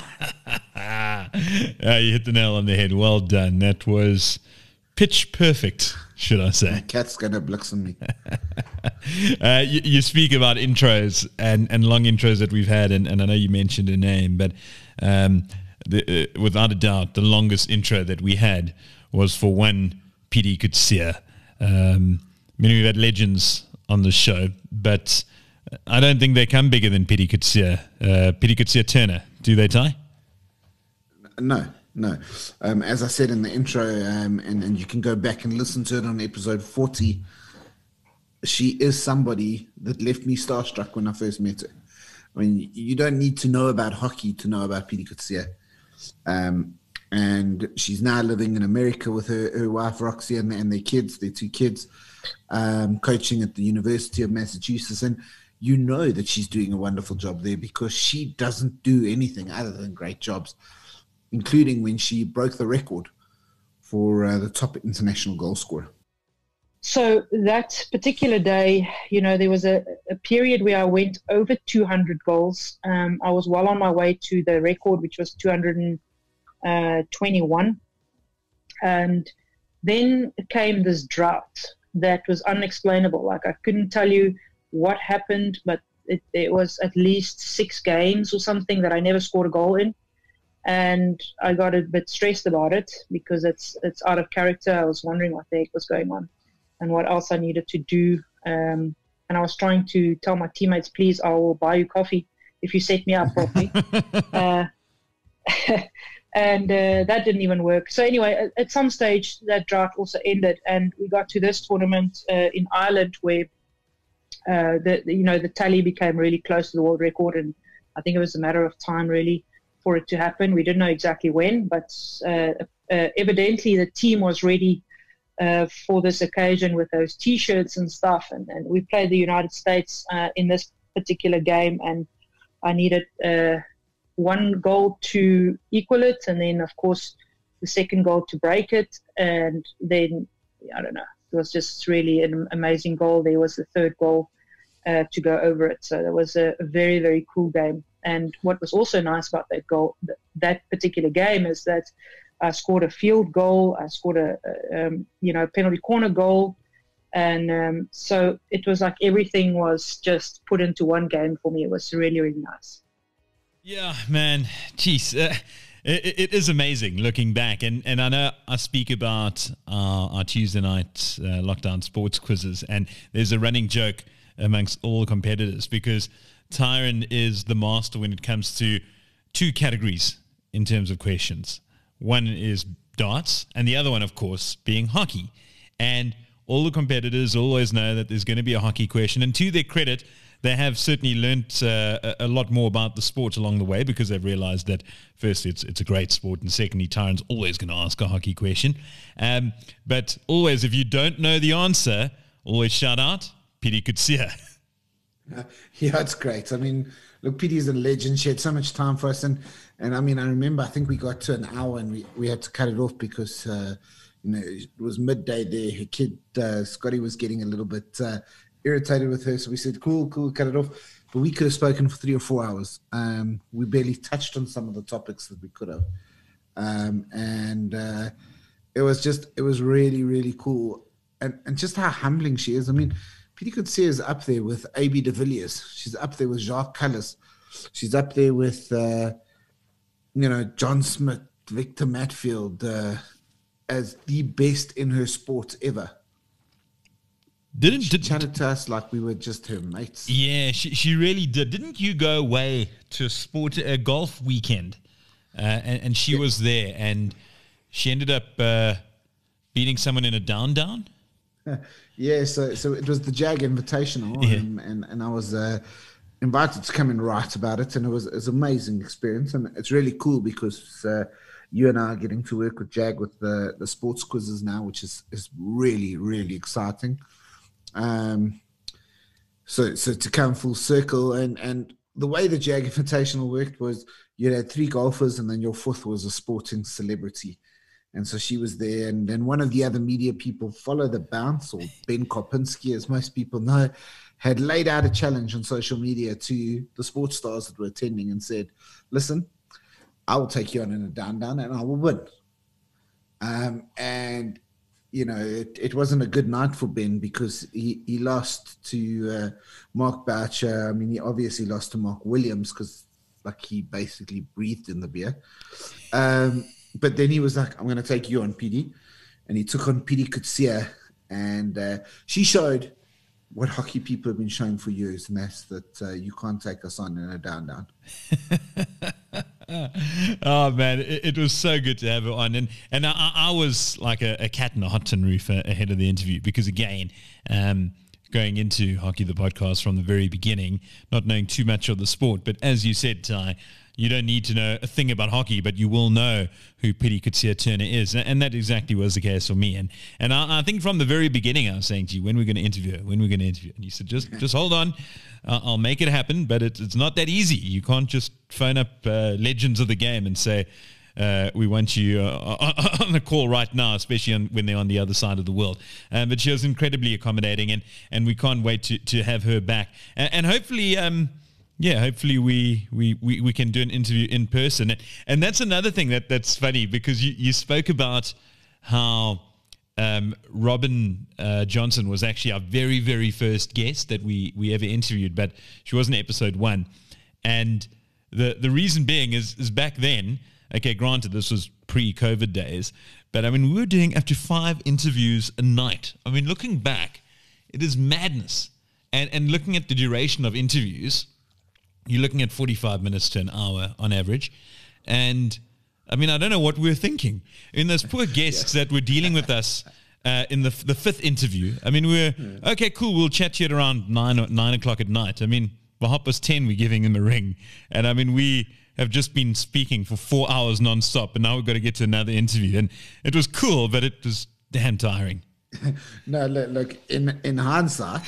You hit the nail on the head. Well done. That was pitch perfect, should I say. My cat's going to blitzen me. You speak about intros and long intros that we've had, and I know you mentioned a name, but without a doubt, the longest intro that we had was for one Pidi Kutsia. We've had legends on the show, but I don't think they come bigger than Pidi Kutsia. Pidi Kutsia Turner, do they, Ty? No. As I said in the intro, and you can go back and listen to it on episode 40, she is somebody that left me starstruck when I first met her. I mean, you don't need to know about hockey to know about Pidi Kutsia. And she's now living in America with her wife, Roxy, and their kids, their 2 kids, coaching at the University of Massachusetts. And you know that she's doing a wonderful job there because she doesn't do anything other than great jobs, including when she broke the record for the top international goal scorer. So that particular day, there was a period where I went over 200 goals. I was well on my way to the record, which was 221. And then came this drought that was unexplainable. Like, I couldn't tell you what happened, but it was at least 6 games or something that I never scored a goal in. And I got a bit stressed about it because it's out of character. I was wondering what the heck was going on and what else I needed to do. And I was trying to tell my teammates, please, I will buy you coffee if you set me up properly. And that didn't even work. So anyway, at some stage, that drought also ended. And we got to this tournament in Ireland where the tally became really close to the world record. And I think it was a matter of time, really, for it to happen. We didn't know exactly when, but evidently the team was ready for this occasion with those T-shirts and stuff. And we played the United States in this particular game, and I needed 1 goal to equal it, and then, of course, the second goal to break it. And then, I don't know, it was just really an amazing goal. There was the 3rd goal to go over it. So that was a very, very cool game. And what was also nice about that goal, that particular game, is that I scored a field goal, I scored a penalty corner goal, And so it was like everything was just put into one game for me. It was really, really nice. Yeah, man. Jeez. It is amazing looking back. And I know I speak about our Tuesday night lockdown sports quizzes, and there's a running joke amongst all competitors because Tyron is the master when it comes to two categories in terms of questions. One is darts, and the other one, of course, being hockey. And all the competitors always know that there's going to be a hockey question. And to their credit, they have certainly learnt a lot more about the sport along the way because they've realized that, firstly, it's a great sport, and secondly, Tyron's always going to ask a hockey question. But always, if you don't know the answer, always shout out, Pidi Kutsia. Yeah, it's great. I mean, look, Pidi is a legend. She had so much time for us. And I mean, I remember, I think we got to an hour and we had to cut it off because, it was midday there. Her kid, Scotty, was getting a little bit irritated with her. So we said, cool, cut it off. But we could have spoken for 3 or 4 hours. We barely touched on some of the topics that we could have. It was really, really cool. And just how humbling she is. I mean, Pidi Kutsia is up there with A.B. de Villiers. She's up there with Jacques Callis. She's up there with, John Smith, Victor Matfield, as the best in her sport ever. She chatted to us like we were just her mates. Yeah, she really did. Didn't you go away to a golf weekend? And she was there, and she ended up beating someone in a down? Yeah, so it was the JAG Invitational, and I was invited to come and write about it, and it was an amazing experience, and it's really cool because you and I are getting to work with JAG with the sports quizzes now, which is really, really exciting. So to come full circle, and the way the JAG Invitational worked was you had 3 golfers, and then your fourth was a sporting celebrity. And so she was there, and then one of the other media people, Follow the Bounce, or Ben Kopinski, as most people know, had laid out a challenge on social media to the sports stars that were attending and said, listen, I will take you on in a down, and I will win. It wasn't a good night for Ben because he lost to Mark Boucher. I mean, he obviously lost to Mark Williams because he basically breathed in the beer. But then he was like, I'm going to take you on, Pidi. And he took on Pidi Kutsia. And she showed what hockey people have been showing for years, and that's that you can't take us on in a down. Oh, man, it was so good to have her on. And I was like a cat in a hot tin roof ahead of the interview because, again, going into Hockey the Podcast from the very beginning, not knowing too much of the sport. But as you said, Ty, you don't need to know a thing about hockey, but you will know who Pidi Kutsia Turner is. And that exactly was the case for me. And I think from the very beginning, I was saying to you, when we're going to interview her. And you said, just hold on. I'll make it happen. But it's not that easy. You can't just phone up legends of the game and say, we want you on the call right now, especially when they're on the other side of the world. But she was incredibly accommodating, and we can't wait to have her back. And hopefully... hopefully we can do an interview in person. And that's another thing that's funny because you spoke about how Robin Johnson was actually our very, very first guest that we ever interviewed, but she wasn't episode 1. And the reason being is back then, okay, granted, this was pre-COVID days, but I mean, we were doing up to 5 interviews a night. I mean, looking back, it is madness. And looking at the duration of interviews, you're looking at 45 minutes to an hour on average. And, I mean, I don't know what we were thinking. In those poor guests that were dealing with us in the 5th interview, I mean, okay, cool, we'll chat to you at around 9 o'clock at night. I mean, by 10:30, we're giving him a ring. And, I mean, we have just been speaking for 4 hours nonstop, and now we've got to get to another interview. And it was cool, but it was damn tiring. No, look. In hindsight,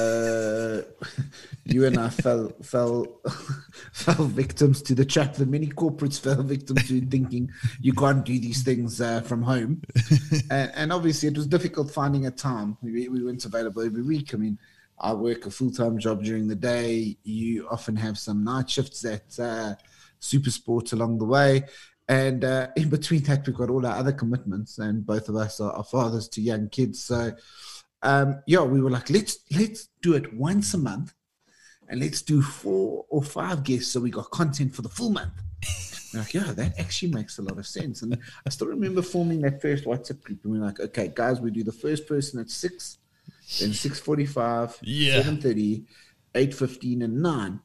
you and I fell victims to the trap that many corporates fell victims to, thinking you can't do these things from home. And obviously, it was difficult finding a time. We weren't available every week. I mean, I work a full-time job during the day. You often have some night shifts at Supersport along the way. And in between that, we've got all our other commitments, and both of us are fathers to young kids. So we were like, let's do it once a month, and let's do 4 or 5 guests so we got content for the full month. We're like, yeah, that actually makes a lot of sense. And I still remember forming that first WhatsApp group, and we're like, okay, guys, we do the first person at 6, then 6:45, 7:30, 8:15, and 9.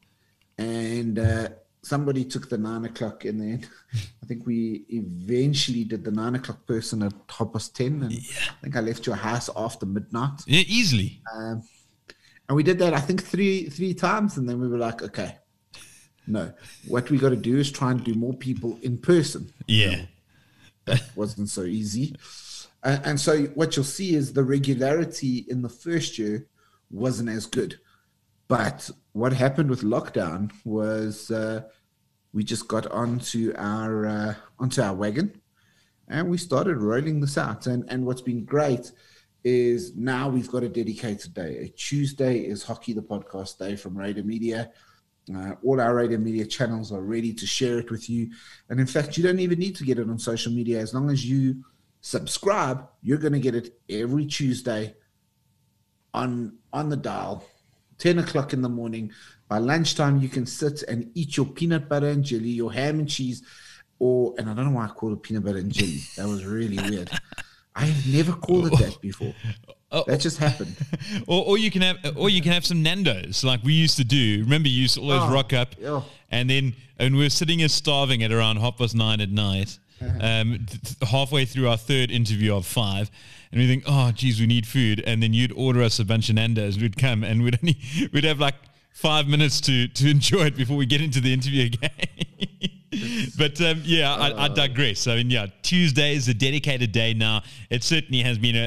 And somebody took the 9 o'clock, and then I think we eventually did the 9 o'clock person at 10:30, and I think I left your house after midnight. Yeah, easily. And we did that, I think, three times, and then we were like, okay, no, what we got to do is try and do more people in person. Yeah. That wasn't so easy. And so what you'll see is the regularity in the first year wasn't as good. But what happened with lockdown was we just got onto our wagon, and we started rolling this out. And what's been great is now we've got a dedicated day. A Tuesday is Hockey the Podcast Day from Raider Media. All our Raider Media channels are ready to share it with you. And in fact, you don't even need to get it on social media. As long as you subscribe, you're going to get it every Tuesday on the dial, 10 o'clock in the morning. By lunchtime, you can sit and eat your peanut butter and jelly, your ham and cheese, and I don't know why I called it peanut butter and jelly. That was really weird. I have never called it that before. That just happened. Or you can have some Nando's like we used to do. Remember, you used to always rock up, and then we're sitting here starving at around 9:30 at night, halfway through our third interview of 5, and we think, oh, geez, we need food, and then you'd order us a bunch of Nando's. We'd come, and we'd have like 5 minutes to enjoy it before we get into the interview again. But I digress. I mean, Tuesday is a dedicated day now. It certainly has been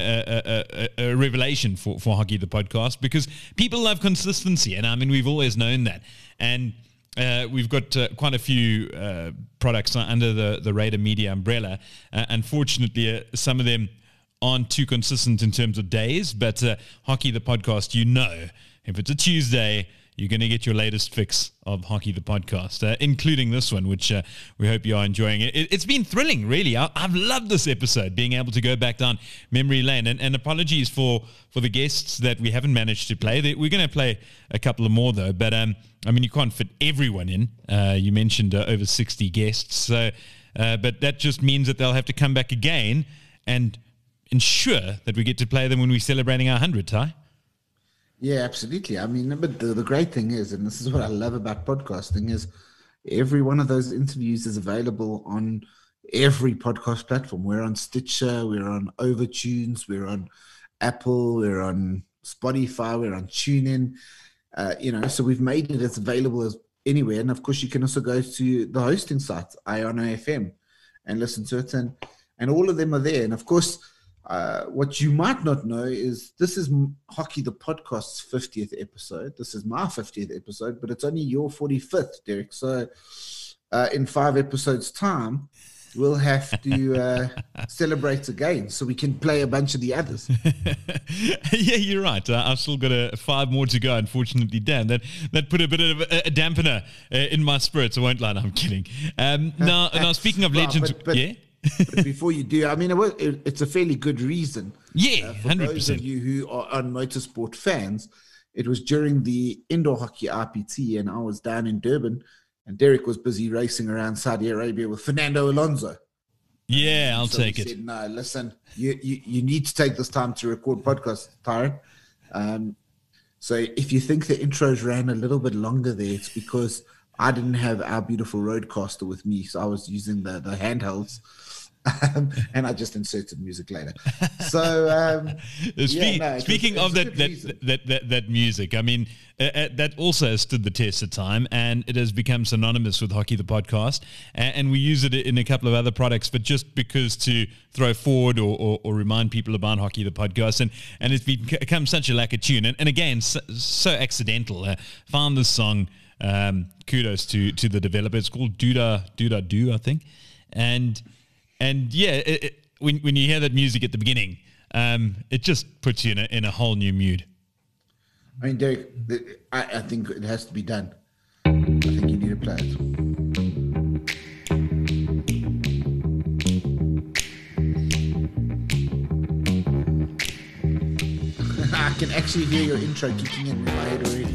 a revelation for Hockey the Podcast, because people love consistency, and I mean, we've always known that. And we've got quite a few products under the Raider Media umbrella. Unfortunately, some of them aren't too consistent in terms of days, but Hockey the Podcast, if it's a Tuesday, you're going to get your latest fix of Hockey the Podcast, including this one, which we hope you are enjoying. It's been thrilling, really. I've loved this episode, being able to go back down memory lane. And apologies for the guests that we haven't managed to play. We're going to play a couple of more, though. But, I mean, you can't fit everyone in. You mentioned over 60 guests. So, but that just means that they'll have to come back again and ensure that we get to play them when we're celebrating our 100th, Ty. Yeah, absolutely. I mean, but the great thing is, and this is what I love about podcasting, is every one of those interviews is available on every podcast platform. We're on Stitcher, we're on Overtunes, we're on Apple, we're on Spotify, we're on TuneIn. So we've made it as available as anywhere. And of course, you can also go to the hosting site, Iono FM, and listen to it. And all of them are there. And of course, what you might not know is this is Hockey the Podcast's 50th episode. This is my 50th episode, but it's only your 45th, Derek. So in 5 episodes' time, we'll have to celebrate again so we can play a bunch of the others. Yeah, you're right. I've still got 5 more to go, unfortunately. Dan, that put a bit of a dampener in my spirits. I won't lie, I'm kidding. Now, speaking of legends... Yeah? But before you do, I mean, it's a fairly good reason. Yeah, for 100%. those of you who are on motorsport fans, it was during the indoor hockey RPT, and I was down in Durban, and Derek was busy racing around Saudi Arabia with Fernando Alonso. Yeah, I'll take it. Said, no, listen, you need to take this time to record podcasts, Tyron. So if you think the intros ran a little bit longer there, it's because I didn't have our beautiful Roadcaster with me, so I was using the handhelds. And I just inserted music later. So speaking of that music, I mean that also stood the test of time, and it has become synonymous with Hockey the Podcast, and we use it in a couple of other products, but just because to throw forward or remind people about Hockey the Podcast, and it's become such a lack of tune, and again so accidental. Found this song. Kudos to the developer. It's called Doodah Doo, I think, And yeah, when you hear that music at the beginning, it just puts you in a whole new mood. I mean, Derek, I think it has to be done. I think you need to play it. can actually hear your intro kicking in my head already.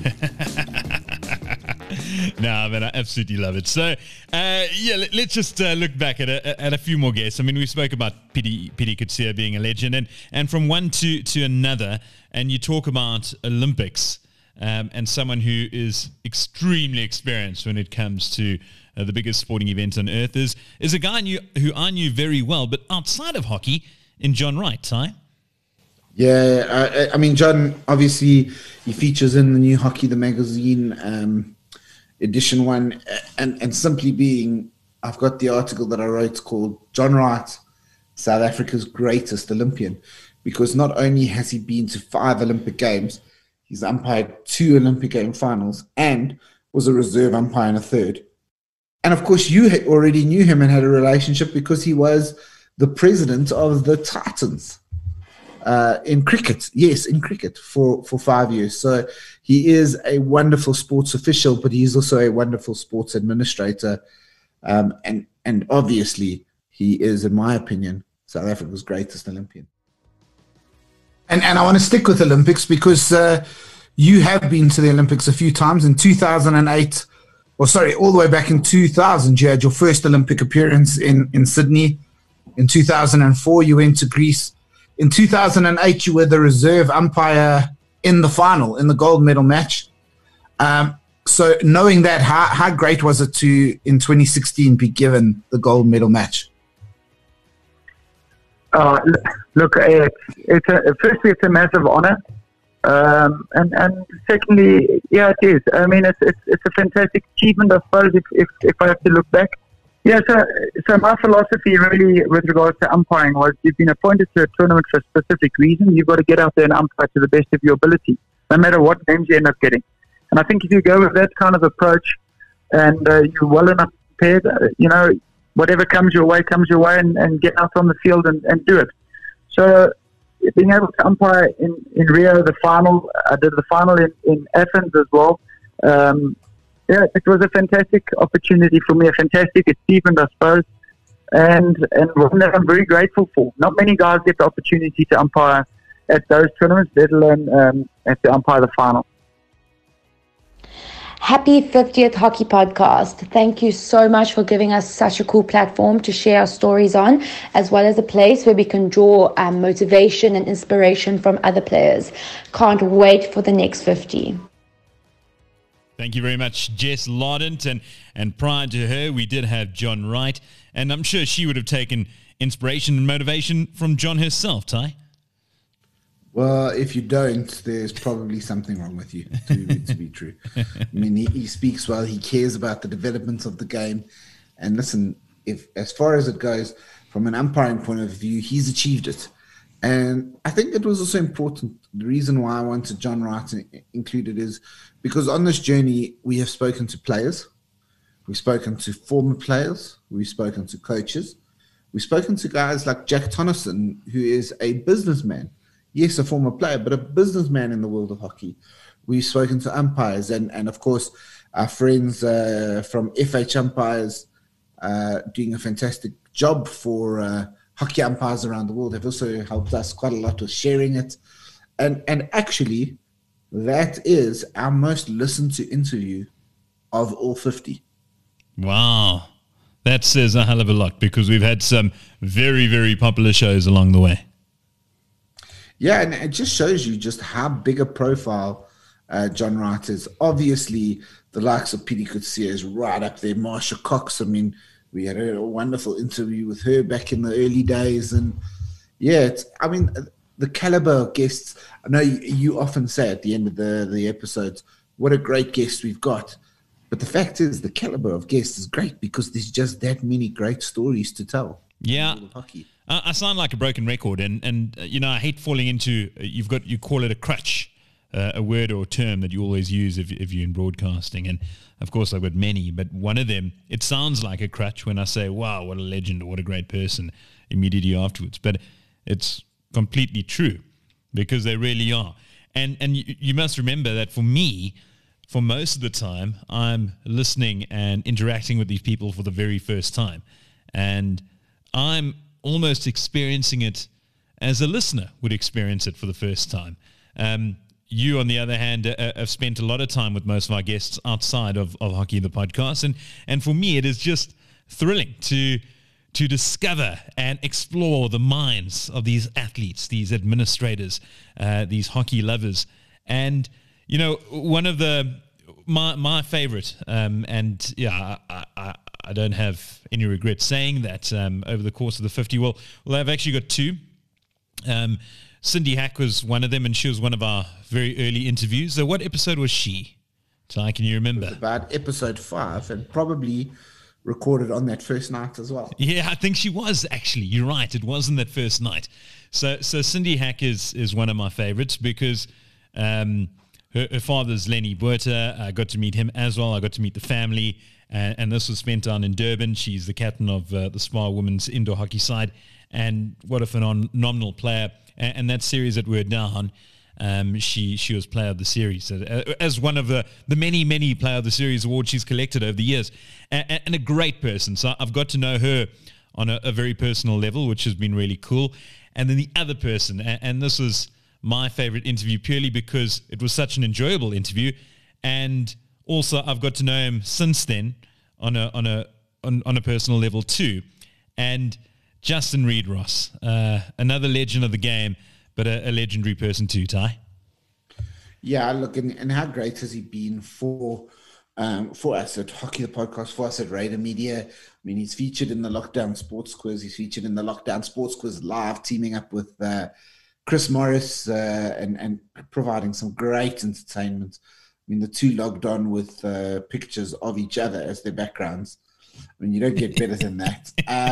No, man, I absolutely love it. So, let's just look back at a few more guests. I mean, we spoke about Pidi Coetzee being a legend, and from one to another, and you talk about Olympics, and someone who is extremely experienced when it comes to the biggest sporting event on earth is a guy who I knew very well, but outside of hockey, in John Wright, Ty. Yeah, I mean, John, obviously, he features in the new Hockey the Magazine, edition 1, and simply being, I've got the article that I wrote called John Wright, South Africa's greatest Olympian, because not only has he been to 5 Olympic Games, he's umpired 2 Olympic Game finals and was a reserve umpire in a 3rd. And of course, you already knew him and had a relationship because he was the president of the Titans. In cricket, for 5 years. So he is a wonderful sports official, but he's also a wonderful sports administrator. And obviously, he is, in my opinion, South Africa's greatest Olympian. And I want to stick with Olympics because you have been to the Olympics a few times. In 2008, all the way back in 2000, you had your first Olympic appearance in Sydney. In 2004, you went to Greece. In 2008, you were the reserve umpire in the final, in the gold medal match. So knowing that, how great was it to, in 2016, be given the gold medal match? Look, firstly, it's a massive honor. And secondly, yeah, it is. I mean, it's a fantastic achievement, I suppose, if I have to look back. Yeah, so my philosophy really with regards to umpiring was you've been appointed to a tournament for a specific reason. You've got to get out there and umpire to the best of your ability, no matter what games you end up getting. And I think if you go with that kind of approach and you're well enough prepared, whatever comes your way and get out on the field and do it. So being able to umpire in Rio, the final, I did the final in Athens as well. It was a fantastic opportunity for me, a fantastic achievement, I suppose, and one that I'm very grateful for. Not many guys get the opportunity to umpire at those tournaments, let alone have to umpire the final. Happy 50th Hockey Podcast. Thank you so much for giving us such a cool platform to share our stories on, as well as a place where we can draw motivation and inspiration from other players. Can't wait for the next 50. Thank you very much, Jess Lardent. And prior to her, we did have John Wright. And I'm sure she would have taken inspiration and motivation from John herself, Ty. Well, if you don't, there's probably something wrong with you, to be true. I mean, he speaks well. He cares about the development of the game. And listen, as far as it goes, from an umpiring point of view, he's achieved it. And I think it was also important. The reason why I wanted John Wright included is because on this journey, we have spoken to players. We've spoken to former players. We've spoken to coaches. We've spoken to guys like Jack Tonneson, who is a businessman. Yes, a former player, but a businessman in the world of hockey. We've spoken to umpires and of course, our friends from FH Umpires doing a fantastic job for hockey umpires around the world have also helped us quite a lot with sharing it. And actually, that is our most listened to interview of all 50. Wow. That says a hell of a lot because we've had some very, very popular shows along the way. Yeah, and it just shows you just how big a profile John Wright is. Obviously, the likes of Pidi Coetzee is right up there. Marsha Cox, I mean, we had a wonderful interview with her back in the early days. And yeah, the caliber of guests, I know you often say at the end of the episodes, what a great guest we've got. But the fact is, the caliber of guests is great because there's just that many great stories to tell. Yeah. I sound like a broken record, and I hate falling into, you call it a crutch, a word or term that you always use if you're in broadcasting. And of course I've got many, but one of them, it sounds like a crutch when I say, wow, what a legend or what a great person immediately afterwards. But it's completely true because they really are. And you must remember that for me, for most of the time, I'm listening and interacting with these people for the very first time. And I'm almost experiencing it as a listener would experience it for the first time. You, on the other hand, have spent a lot of time with most of our guests outside of Hockey the Podcast. And for me, it is just thrilling to discover and explore the minds of these athletes, these administrators, these hockey lovers. And, you know, one of my favorite, and yeah, I don't have any regret saying that over the course of the 50. Well, I've actually got two. Cindy Hack was one of them, and she was one of our very early interviews. So what episode was she? Ty, can you remember? It was about episode 5, and probably recorded on that first night as well. Yeah, I think she was, actually. You're right. It was on that first night. So Cindy Hack is one of my favorites because her father's Lenny Buerta. I got to meet him as well. I got to meet the family, and this was spent down in Durban. She's the captain of the SPAR women's indoor hockey side, and what a phenomenal player. And that series that we're down, she was player of the series as one of the many player of the series awards she's collected over the years, and a great person. So I've got to know her on a very personal level, which has been really cool. And then the other person, and this was my favorite interview purely because it was such an enjoyable interview, and also I've got to know him since then on a personal level too. And Justin Reid-Ross, another legend of the game, but a legendary person too, Ty. Yeah, look, and how great has he been for us at Hockey the Podcast, for us at Raider Media. I mean, he's featured in the Lockdown Sports Quiz. He's featured in the Lockdown Sports Quiz live, teaming up with Chris Morris and providing some great entertainment. I mean, the two logged on with pictures of each other as their backgrounds. I mean, you don't get better than that.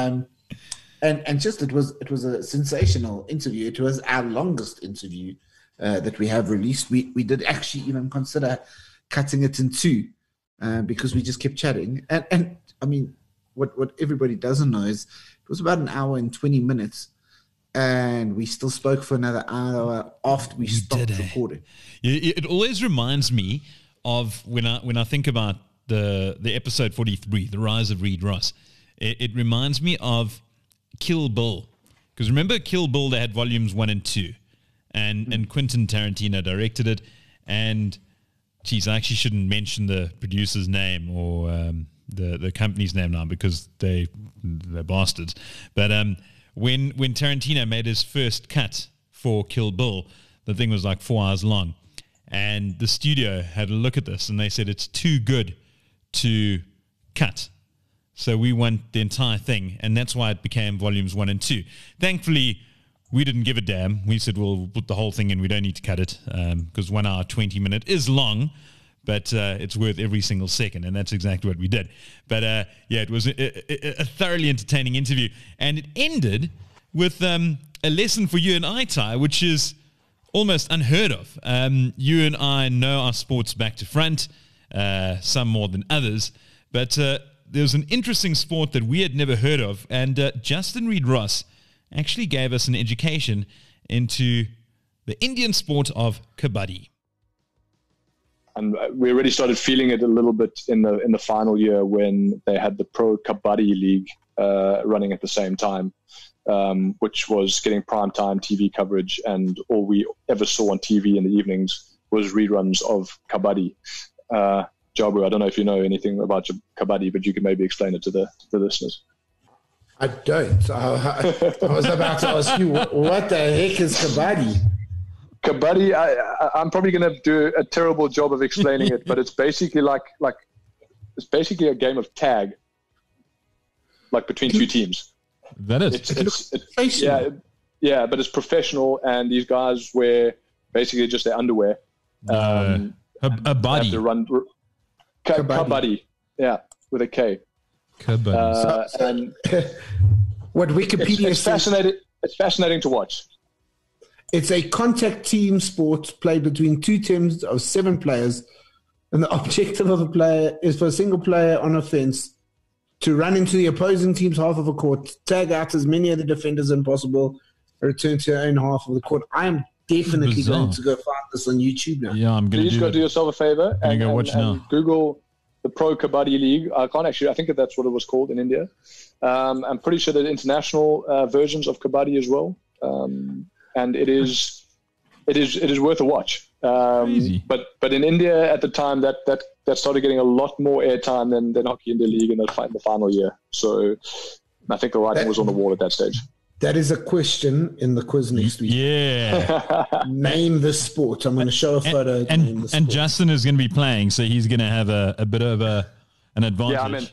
And just it was a sensational interview. It was our longest interview that we have released. We did actually even consider cutting it in two because we just kept chatting. And I mean, what everybody doesn't know is it was about an hour and 20 minutes, and we still spoke for another hour after we stopped recording. It always reminds me of when I think about the episode 43, The Rise of Reid-Ross. It reminds me of Kill Bill, because remember Kill Bill, they had volumes 1 and 2, and Quentin Tarantino directed it. And geez, I actually shouldn't mention the producer's name or the company's name now because they're bastards. But when Tarantino made his first cut for Kill Bill, the thing was like 4 hours long, and the studio had a look at this and they said it's too good to cut. So we want the entire thing, and that's why it became volumes 1 and 2. Thankfully, we didn't give a damn. We said, we'll put the whole thing in. We don't need to cut it because 1 hour, 20 minutes is long, but it's worth every single second, and that's exactly what we did. But yeah, it was a thoroughly entertaining interview, and it ended with a lesson for you and I, Ty, which is almost unheard of. You and I know our sports back to front, some more than others, but there was an interesting sport that we had never heard of, and Justin Reid-Ross actually gave us an education into the Indian sport of kabaddi. And we already started feeling it a little bit in the final year when they had the Pro Kabaddi League running at the same time, which was getting primetime TV coverage, and all we ever saw on TV in the evenings was reruns of kabaddi. Jabu, I don't know if you know anything about kabaddi, but you can maybe explain it to the listeners. I don't. I was about to ask you, what the heck is kabaddi? Kabaddi, I'm probably going to do a terrible job of explaining it, but it's basically like it's basically a game of tag, like between two teams. That is. It's yeah, but it's professional, and these guys wear basically just their underwear. A body. To run. Kabaddi, yeah, with a K. Kabaddi. And what Wikipedia it's says, fascinating. It's fascinating to watch. It's a contact team sport played between two teams of 7 players, and the objective of the player is for a single player on offense to run into the opposing team's half of a court, tag out as many of the defenders as possible, return to your own half of the court. I am definitely going to go find this on YouTube now. Yeah, I'm going to Please go do yourself a favor and go watch now. Google the Pro Kabaddi League. I think that's what it was called in India. I'm pretty sure there's international versions of kabaddi as well. And it is it is worth a watch. But in India at the time, that started getting a lot more airtime than Hockey India League in the final year. So I think the writing was on the wall at that stage. That is a question in the quiz next week. Yeah. Name the sport. I'm going to show a photo. And Justin is going to be playing, so he's going to have a bit of an advantage. Yeah, I'm in.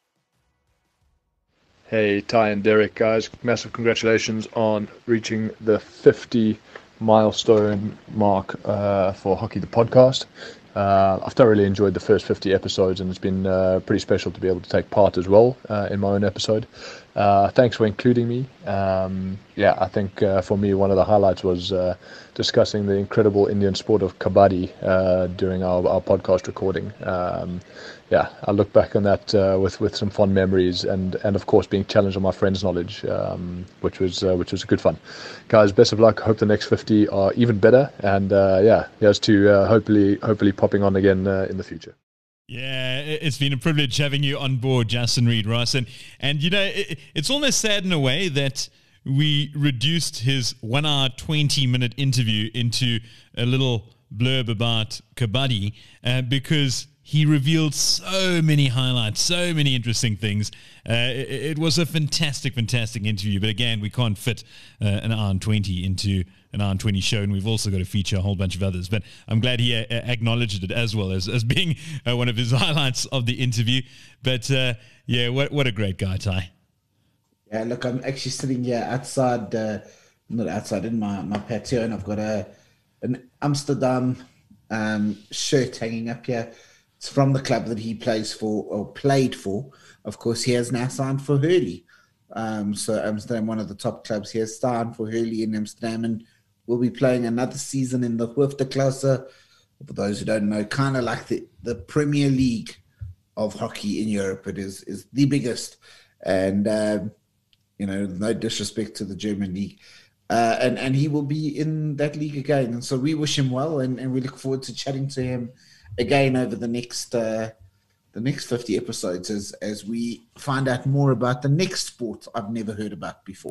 Hey, Ty and Derek, guys. Massive congratulations on reaching the 50 milestone mark for Hockey the Podcast. I've thoroughly enjoyed the first 50 episodes, and it's been pretty special to be able to take part as well in my own episode. Thanks for including me. I think for me, one of the highlights was discussing the incredible Indian sport of kabaddi during our podcast recording. I look back on that with some fond memories, and of course being challenged on my friends' knowledge, which was good fun. Guys, best of luck. Hope the next 50 are even better, and here's to hopefully popping on again in the future. Yeah, it's been a privilege having you on board, Justin Reid-Ross. And you know, it's almost sad in a way that we reduced his 1 hour, 20-minute interview into a little blurb about kabaddi because he revealed so many highlights, so many interesting things. It was a fantastic interview. But again, we can't fit an hour and 20 into an hour and 20 show, and we've also got to feature a whole bunch of others. But I'm glad he acknowledged it as well as being one of his highlights of the interview. But what a great guy, Ty. Yeah, look, I'm actually sitting here outside, not outside, in my patio, and I've got an Amsterdam shirt hanging up here. It's from the club that he plays for, or played for. Of course, he has now signed for Hurley. So Amsterdam, one of the top clubs, he has signed for Hurley in Amsterdam, and will be playing another season in the Hoofdklasse. For those who don't know, kind of like the Premier League of hockey in Europe. It is the biggest, and no disrespect to the German league. And he will be in that league again. And so we wish him well, and we look forward to chatting to him again over the next 50 episodes as we find out more about the next sport I've never heard about before.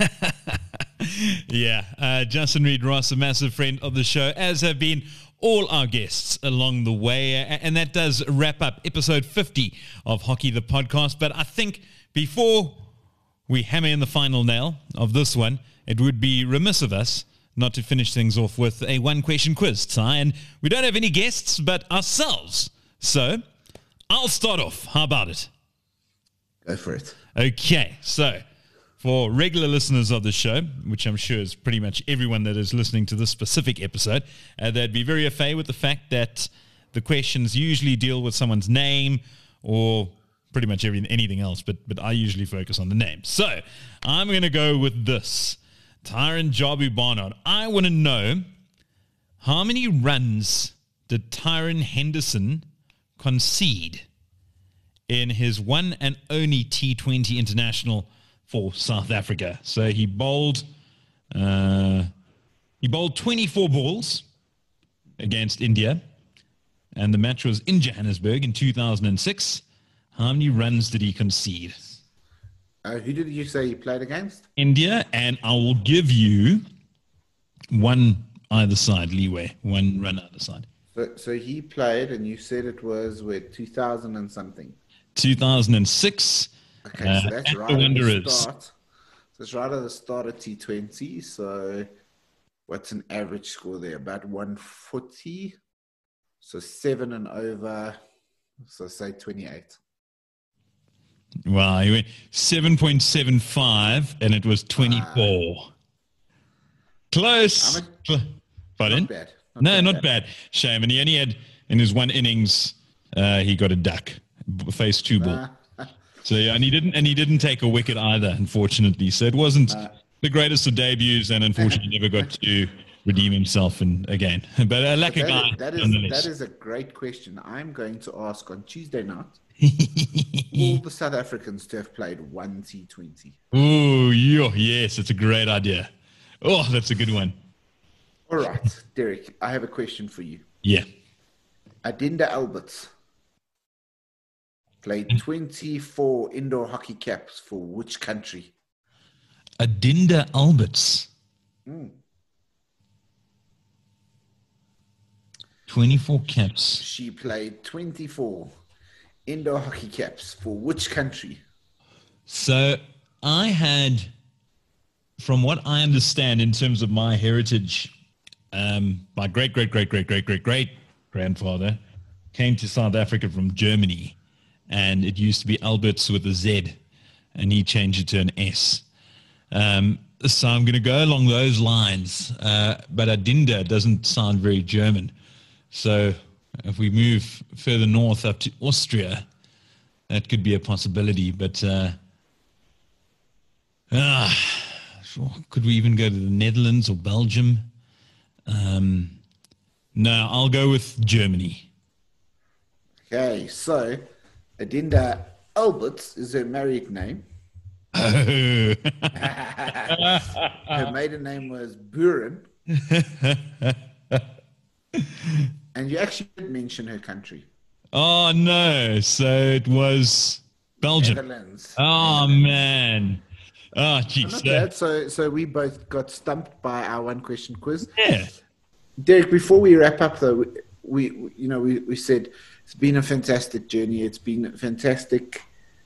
Justin Reid-Ross, a massive friend of the show, as have been all our guests along the way. And that does wrap up episode 50 of Hockey the Podcast. But I think before we hammer in the final nail of this one, it would be remiss of us not to finish things off with a one-question quiz, Ty. And we don't have any guests but ourselves. So I'll start off. How about it? Go for it. Okay, so for regular listeners of the show, which I'm sure is pretty much everyone that is listening to this specific episode, they'd be very au fait with the fact that the questions usually deal with someone's name or pretty much anything else, but I usually focus on the name. So I'm going to go with this. Tyron Jabu Barnard. I want to know, how many runs did Tyron Henderson concede in his one and only T20 international for South Africa? So he bowled 24 balls against India, and the match was in Johannesburg in 2006. How many runs did he concede? Who did you say he played against? India, and I will give you one either side leeway, one run either side. So he played, and you said it was 2000 and something. 2006. Okay, so that's right at the start. So it's right at the start of T20. So what's an average score there? About 140. So 7 and over. So say 28. Wow, he went 7.75, and it was 24. Close. Pardon? Not bad. Not bad. Shame. And he only had, in his one innings, he got a duck, faced 2 ball. So yeah, and he didn't take a wicket either, unfortunately. So it wasn't the greatest of debuts, and unfortunately never got to redeem himself again. But a lucky guy. That is a great question. I'm going to ask on Tuesday night all the South Africans to have played one T20. Oh, yes, it's a great idea. Oh, that's a good one. All right, Derek, I have a question for you. Yeah. Adinda Alberts played 24 indoor hockey caps for which country? Adinda Alberts. 24 caps. She played 24 indoor hockey caps for which country? So I had, from what I understand in terms of my heritage, my great grandfather came to South Africa from Germany, and it used to be Alberts with a Z, and he changed it to an S. So I'm going to go along those lines, but Adinda doesn't sound very German. So if we move further north up to Austria, that could be a possibility. But could we even go to the Netherlands or Belgium? No, I'll go with Germany. Okay, so Adinda Alberts is her married name. Oh. Her maiden name was Buren. And you actually did mention her country. Oh, no. So it was Belgium. Netherlands. Oh, man. Oh, geez. Not bad. So we both got stumped by our one question quiz. Yeah. Derek, before we wrap up, though, we said it's been a fantastic journey. It's been fantastic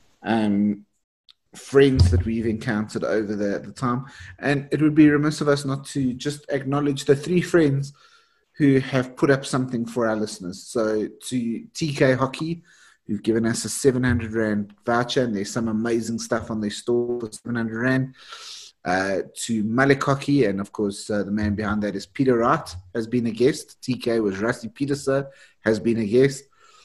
friends that we've encountered over the time. And it would be remiss of us not to just acknowledge the 3 friends who have put up something for our listeners. So to TK Hockey, who've given us a 700 Rand voucher, and there's some amazing stuff on their store for 700 Rand. To Malik Hockey, and of course, the man behind that is Peter Wright, has been a guest. TK was Rusty Peterson, has been a guest.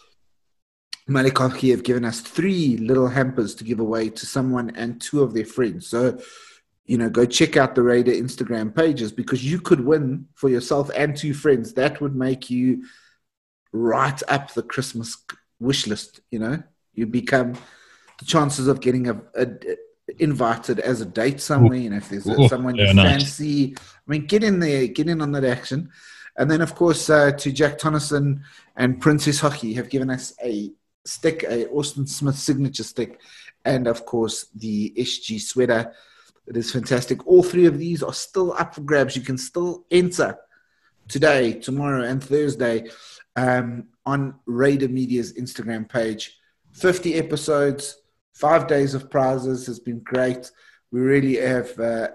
Malik Hockey have given us 3 little hampers to give away to someone and 2 of their friends. So, go check out the Raider Instagram pages, because you could win for yourself and 2 friends. That would make you right up the Christmas wish list. You become the chances of getting invited as a date somewhere. If there's someone you fancy, get in there, get in on that action. And then, of course, to Jack Tonneson and Princess Hockey have given us a stick, a Austin Smith signature stick, and of course the SG sweater. It is fantastic. All 3 of these are still up for grabs. You can still enter today, tomorrow, and Thursday on Raider Media's Instagram page. 50 episodes, 5 days of prizes has been great. We really have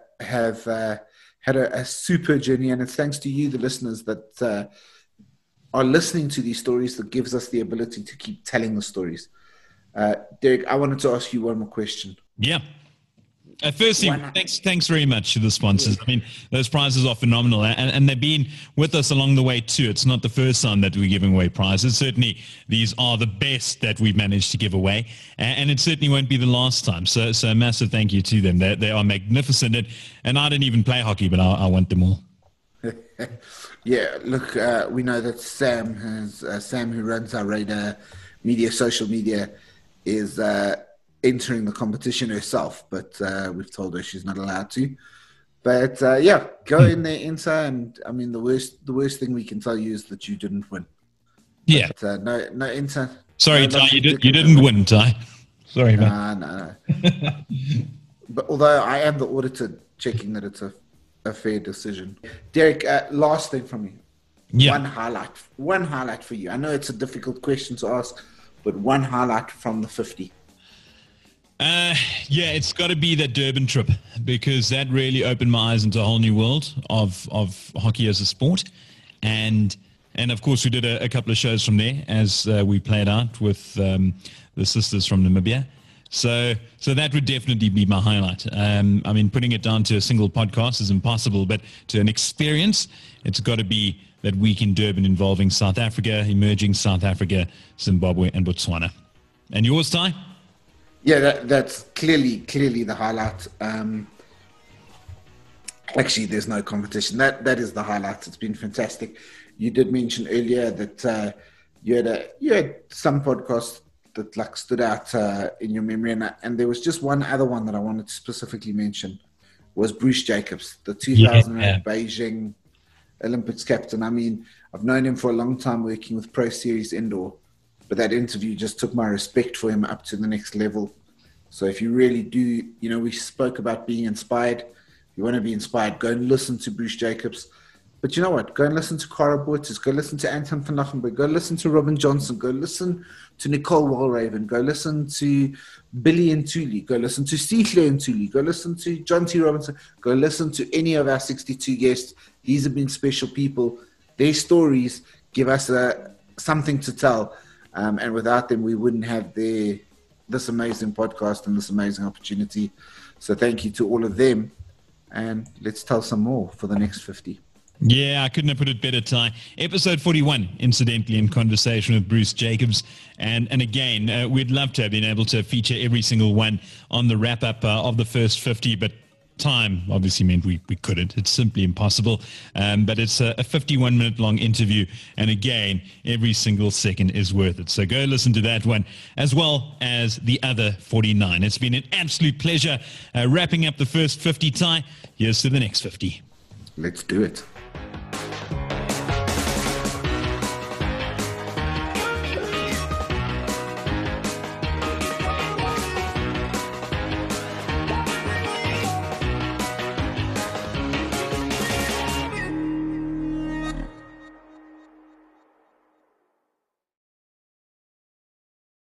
had a super journey, and it's thanks to you, the listeners, that are listening to these stories that gives us the ability to keep telling the stories. Derek, I wanted to ask you one more question. Yeah. Firstly, thanks very much to the sponsors. Yeah. Those prizes are phenomenal, and they've been with us along the way too. It's not the first time that we're giving away prizes. Certainly, these are the best that we've managed to give away, and it certainly won't be the last time. So a massive thank you to them. They are magnificent, and I didn't even play hockey, but I want them all. Yeah, look, we know that Sam, who runs our Raider Media social media, is entering the competition herself, but we've told her she's not allowed to. But go in there, enter, and the worst thing we can tell you is that you didn't win. Yeah. But, no enter. Sorry, Ty, you didn't win, Ty. Sorry, man. No. But although I am the auditor, checking that it's a fair decision. Derek, last thing from you. Yeah. One highlight for you. I know it's a difficult question to ask, but one highlight from the 50. It's got to be that Durban trip, because that really opened my eyes into a whole new world of hockey as a sport. And of course, we did a couple of shows from there as we played out with the sisters from Namibia. So that would definitely be my highlight. Putting it down to a single podcast is impossible, but to an experience, it's got to be that week in Durban involving South Africa, emerging South Africa, Zimbabwe, and Botswana. And yours, Ty? Yeah, that's clearly the highlight. Actually, there's no competition. That is the highlight. It's been fantastic. You did mention earlier that you had some podcasts that stood out in your memory, and there was just one other one that I wanted to specifically mention, was Bruce Jacobs, the 2008 Beijing Olympics captain. I've known him for a long time working with Pro Series Indoor, but that interview just took my respect for him up to the next level. So if you really do, we spoke about being inspired. If you want to be inspired, go and listen to Bruce Jacobs. But you know what? Go and listen to Cara Buertes. Go listen to Anton van Lachenberg. Go listen to Robin Johnson. Go listen to Nicole Walraven. Go listen to Billy Ntuli. Go listen to Steve Ntuli. Go listen to John T. Robinson. Go listen to any of our 62 guests. These have been special people. Their stories give us something to tell. And without them, we wouldn't have this amazing podcast and this amazing opportunity. So thank you to all of them. And let's tell some more for the next 50. Yeah, I couldn't have put it better, Ty. Episode 41, incidentally, in conversation with Bruce Jacobs. And again, we'd love to have been able to feature every single one on the wrap-up of the first 50, but time obviously meant we couldn't. It's simply impossible. But it's a 51-minute long interview. And again, every single second is worth it. So go listen to that one as well as the other 49. It's been an absolute pleasure wrapping up the first 50, Ty. Here's to the next 50. Let's do it.